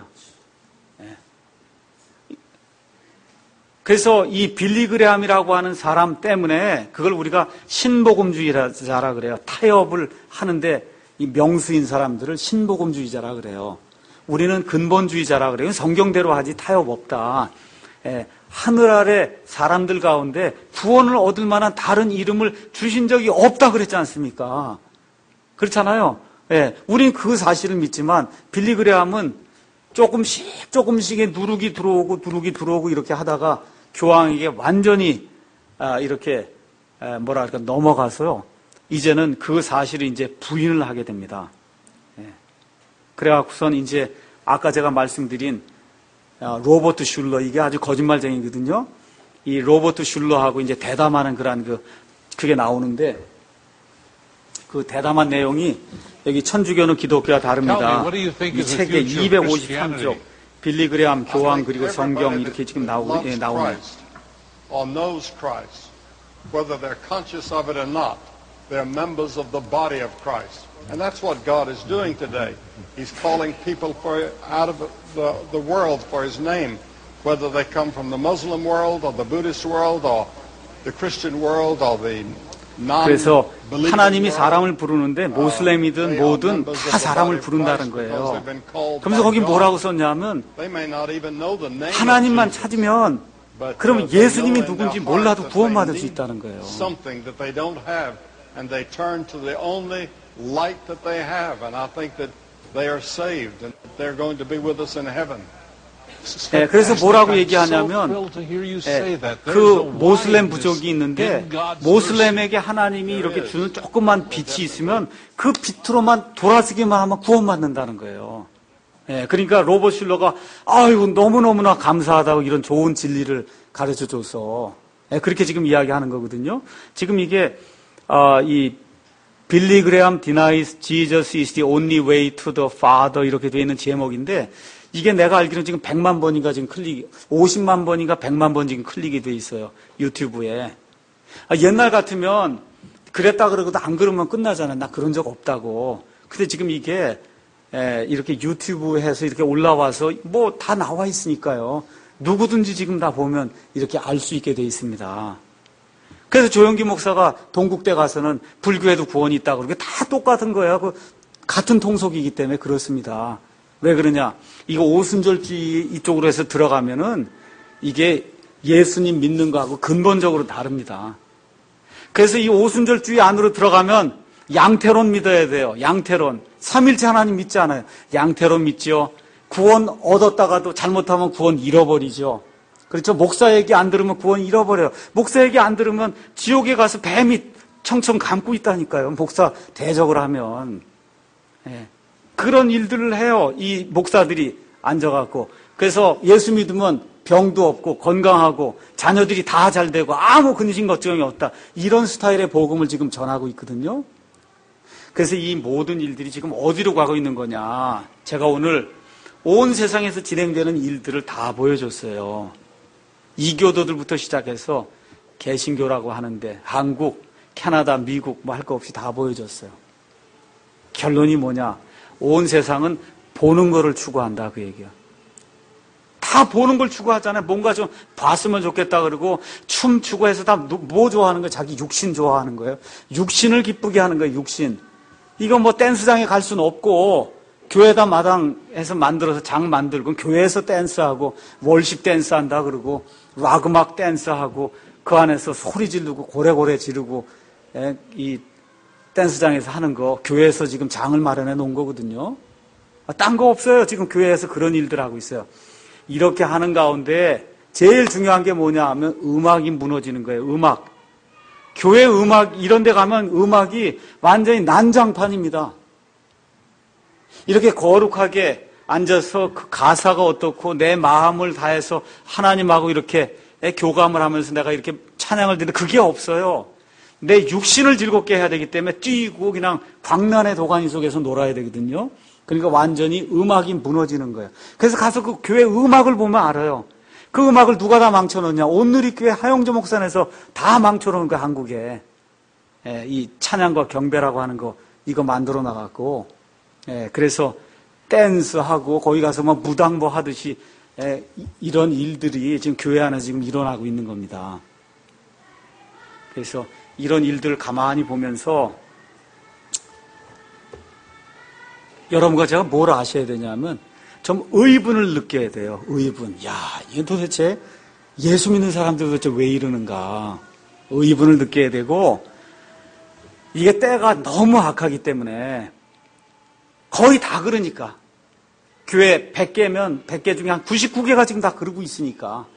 그래서 이 빌리 그레함이라고 하는 사람 때문에 그걸 우리가 신복음주의자라 그래요. 타협을 하는데 이 명수인 사람들을 신복음주의자라 그래요. 우리는 근본주의자라 그래요. 성경대로 하지 타협 없다. 하늘 아래 사람들 가운데 구원을 얻을 만한 다른 이름을 주신 적이 없다 그랬지 않습니까? 그렇잖아요. 우린 그 사실을 믿지만 빌리 그레함은 조금씩의 누룩이 들어오고 이렇게 하다가 교황에게 완전히 이렇게 넘어가서요. 이제는 그 사실을 이제 부인을 하게 됩니다. 그래갖고선 이제 아까 제가 말씀드린 로버트 슐러 이게 아주 거짓말쟁이거든요. 이 로버트 슐러하고 이제 대담하는 그게 나오는데 그 대담한 내용이 여기 천주교는 기독교와 다릅니다. 이 책에 253쪽 빌리 그레함 교황 그리고 성경 이렇게 지금 나오네요. Or knows Christ, whether they're conscious of it or not, they're members of the body of Christ. And that's what God is doing today. He's calling people out of the world for His name, whether they come from the Muslim world or the Buddhist world or the Christian world or the 그래서 하나님이 사람을 부르는데 모슬렘이든 뭐든 다 사람을 부른다는 거예요. 그러면서 거기 뭐라고 썼냐면 하나님만 찾으면 그러면 예수님이 누군지 몰라도 구원받을 수 있다는 거예요. And they turn to the only light that they have, and I think that they are saved and they're going to be with us in heaven. 그래서 뭐라고 얘기하냐면 그 모슬렘 부족이 있는데 모슬렘에게 하나님이 이렇게 주는 조그만 빛이 있으면 그 빛으로만 돌아서기만 하면 구원받는다는 거예요. 그러니까 로버트 슐러가 아이고 너무너무나 감사하다고 이런 좋은 진리를 가르쳐줘서 그렇게 지금 이야기하는 거거든요. 지금 이게 이 빌리 그레함 denies Jesus is the only way to the Father 이렇게 되어 있는 제목인데 이게 내가 알기로는 지금 100만 번인가 지금 50만 번인가 100만 번 지금 클릭이 돼 있어요. 유튜브에. 옛날 같으면 그랬다 그러고도 안 그러면 끝나잖아요. 나 그런 적 없다고. 근데 지금 이게 이렇게 유튜브에서 이렇게 올라와서 뭐 다 나와 있으니까요. 누구든지 지금 다 보면 이렇게 알 수 있게 돼 있습니다. 그래서 조영기 목사가 동국대 가서는 불교에도 구원이 있다고 그러고 다 똑같은 거예요. 같은 통속이기 때문에 그렇습니다. 왜 그러냐? 이거 오순절주의 이쪽으로 해서 들어가면은 이게 예수님 믿는 거하고 근본적으로 다릅니다. 그래서 이 오순절주의 안으로 들어가면 양태론 믿어야 돼요. 양태론. 삼일체 하나님 믿지 않아요. 양태론 믿지요. 구원 얻었다가도 잘못하면 구원 잃어버리죠. 그렇죠? 목사 얘기 안 들으면 구원 잃어버려요. 목사 얘기 안 들으면 지옥에 가서 뱀이 청청 감고 있다니까요. 목사 대적을 하면. 예. 그런 일들을 해요. 이 목사들이 앉아갖고. 그래서 예수 믿으면 병도 없고 건강하고 자녀들이 다 잘 되고 아무 근심 걱정이 없다. 이런 스타일의 복음을 지금 전하고 있거든요. 그래서 이 모든 일들이 지금 어디로 가고 있는 거냐. 제가 오늘 온 세상에서 진행되는 일들을 다 보여줬어요. 이교도들부터 시작해서 개신교라고 하는데 한국, 캐나다, 미국 뭐 할 거 없이 다 보여줬어요. 결론이 뭐냐. 온 세상은 보는 거를 추구한다 그 얘기야. 다 보는 걸 추구하잖아요. 뭔가 좀 봤으면 좋겠다 그러고 춤 추구해서 다 뭐 좋아하는 거예요? 자기 육신 좋아하는 거예요. 육신을 기쁘게 하는 거예요. 육신. 이거 뭐 댄스장에 갈 수는 없고 교회다 마당에서 만들어서 장 만들고 교회에서 댄스하고 월십 댄스한다 그러고 락 음악 댄스하고 그 안에서 소리 지르고 고래고래 지르고 이 댄스장에서 하는 거 교회에서 지금 장을 마련해 놓은 거거든요. 딴 거 없어요. 지금 교회에서 그런 일들 하고 있어요. 이렇게 하는 가운데 제일 중요한 게 뭐냐 하면 음악이 무너지는 거예요. 음악. 교회 음악 이런 데 가면 음악이 완전히 난장판입니다. 이렇게 거룩하게 앉아서 그 가사가 어떻고 내 마음을 다해서 하나님하고 이렇게 교감을 하면서 내가 이렇게 찬양을 드리는데 그게 없어요. 내 육신을 즐겁게 해야 되기 때문에 뛰고 그냥 광란의 도가니 속에서 놀아야 되거든요. 그러니까 완전히 음악이 무너지는 거예요. 그래서 가서 그 교회 음악을 보면 알아요. 그 음악을 누가 다 망쳐놓냐. 온누리교회 하영조 목사에서 다 망쳐놓은 거예요. 한국에. 이 찬양과 경배라고 하는 거 이거 만들어 나갔고 그래서 댄스하고 거기 가서 뭐 무당보 하듯이 이런 일들이 지금 교회 안에서 지금 일어나고 있는 겁니다. 그래서 이런 일들을 가만히 보면서 여러분과 제가 뭘 아셔야 되냐면 좀 의분을 느껴야 돼요. 의분. 야, 이게 도대체 예수 믿는 사람들 도대체 왜 이러는가. 의분을 느껴야 되고 이게 때가 너무 악하기 때문에 거의 다 그러니까. 교회 100개면 100개 중에 한 99개가 지금 다 그러고 있으니까.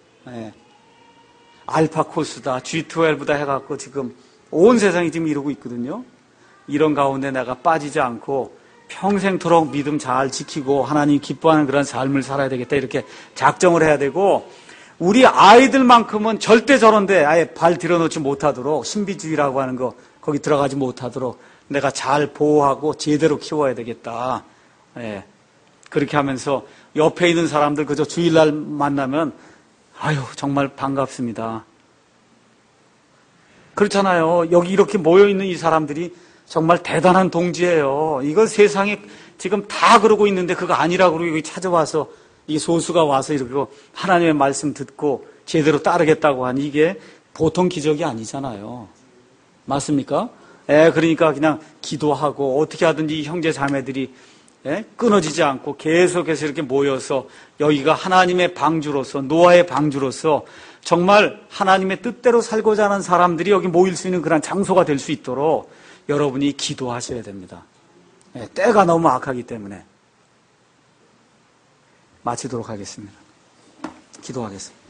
알파 코스다, G12다 해갖고 지금 온 세상이 지금 이러고 있거든요. 이런 가운데 내가 빠지지 않고 평생토록 믿음 잘 지키고 하나님 기뻐하는 그런 삶을 살아야 되겠다 이렇게 작정을 해야 되고 우리 아이들만큼은 절대 저런데 아예 발 들여놓지 못하도록 신비주의라고 하는 거 거기 들어가지 못하도록 내가 잘 보호하고 제대로 키워야 되겠다. 그렇게 하면서 옆에 있는 사람들 그저 주일날 만나면 아유 정말 반갑습니다. 그렇잖아요. 여기 이렇게 모여있는 이 사람들이 정말 대단한 동지예요. 이거 세상에 지금 다 그러고 있는데 그거 아니라고 그러고 여기 찾아와서 이 소수가 와서 이렇게 하나님의 말씀 듣고 제대로 따르겠다고 하니 이게 보통 기적이 아니잖아요. 맞습니까? 그러니까 그냥 기도하고 어떻게 하든지 형제 자매들이 끊어지지 않고 계속해서 이렇게 모여서 여기가 하나님의 방주로서 노아의 방주로서 정말 하나님의 뜻대로 살고자 하는 사람들이 여기 모일 수 있는 그런 장소가 될 수 있도록 여러분이 기도하셔야 됩니다. 때가 너무 악하기 때문에 마치도록 하겠습니다. 기도하겠습니다.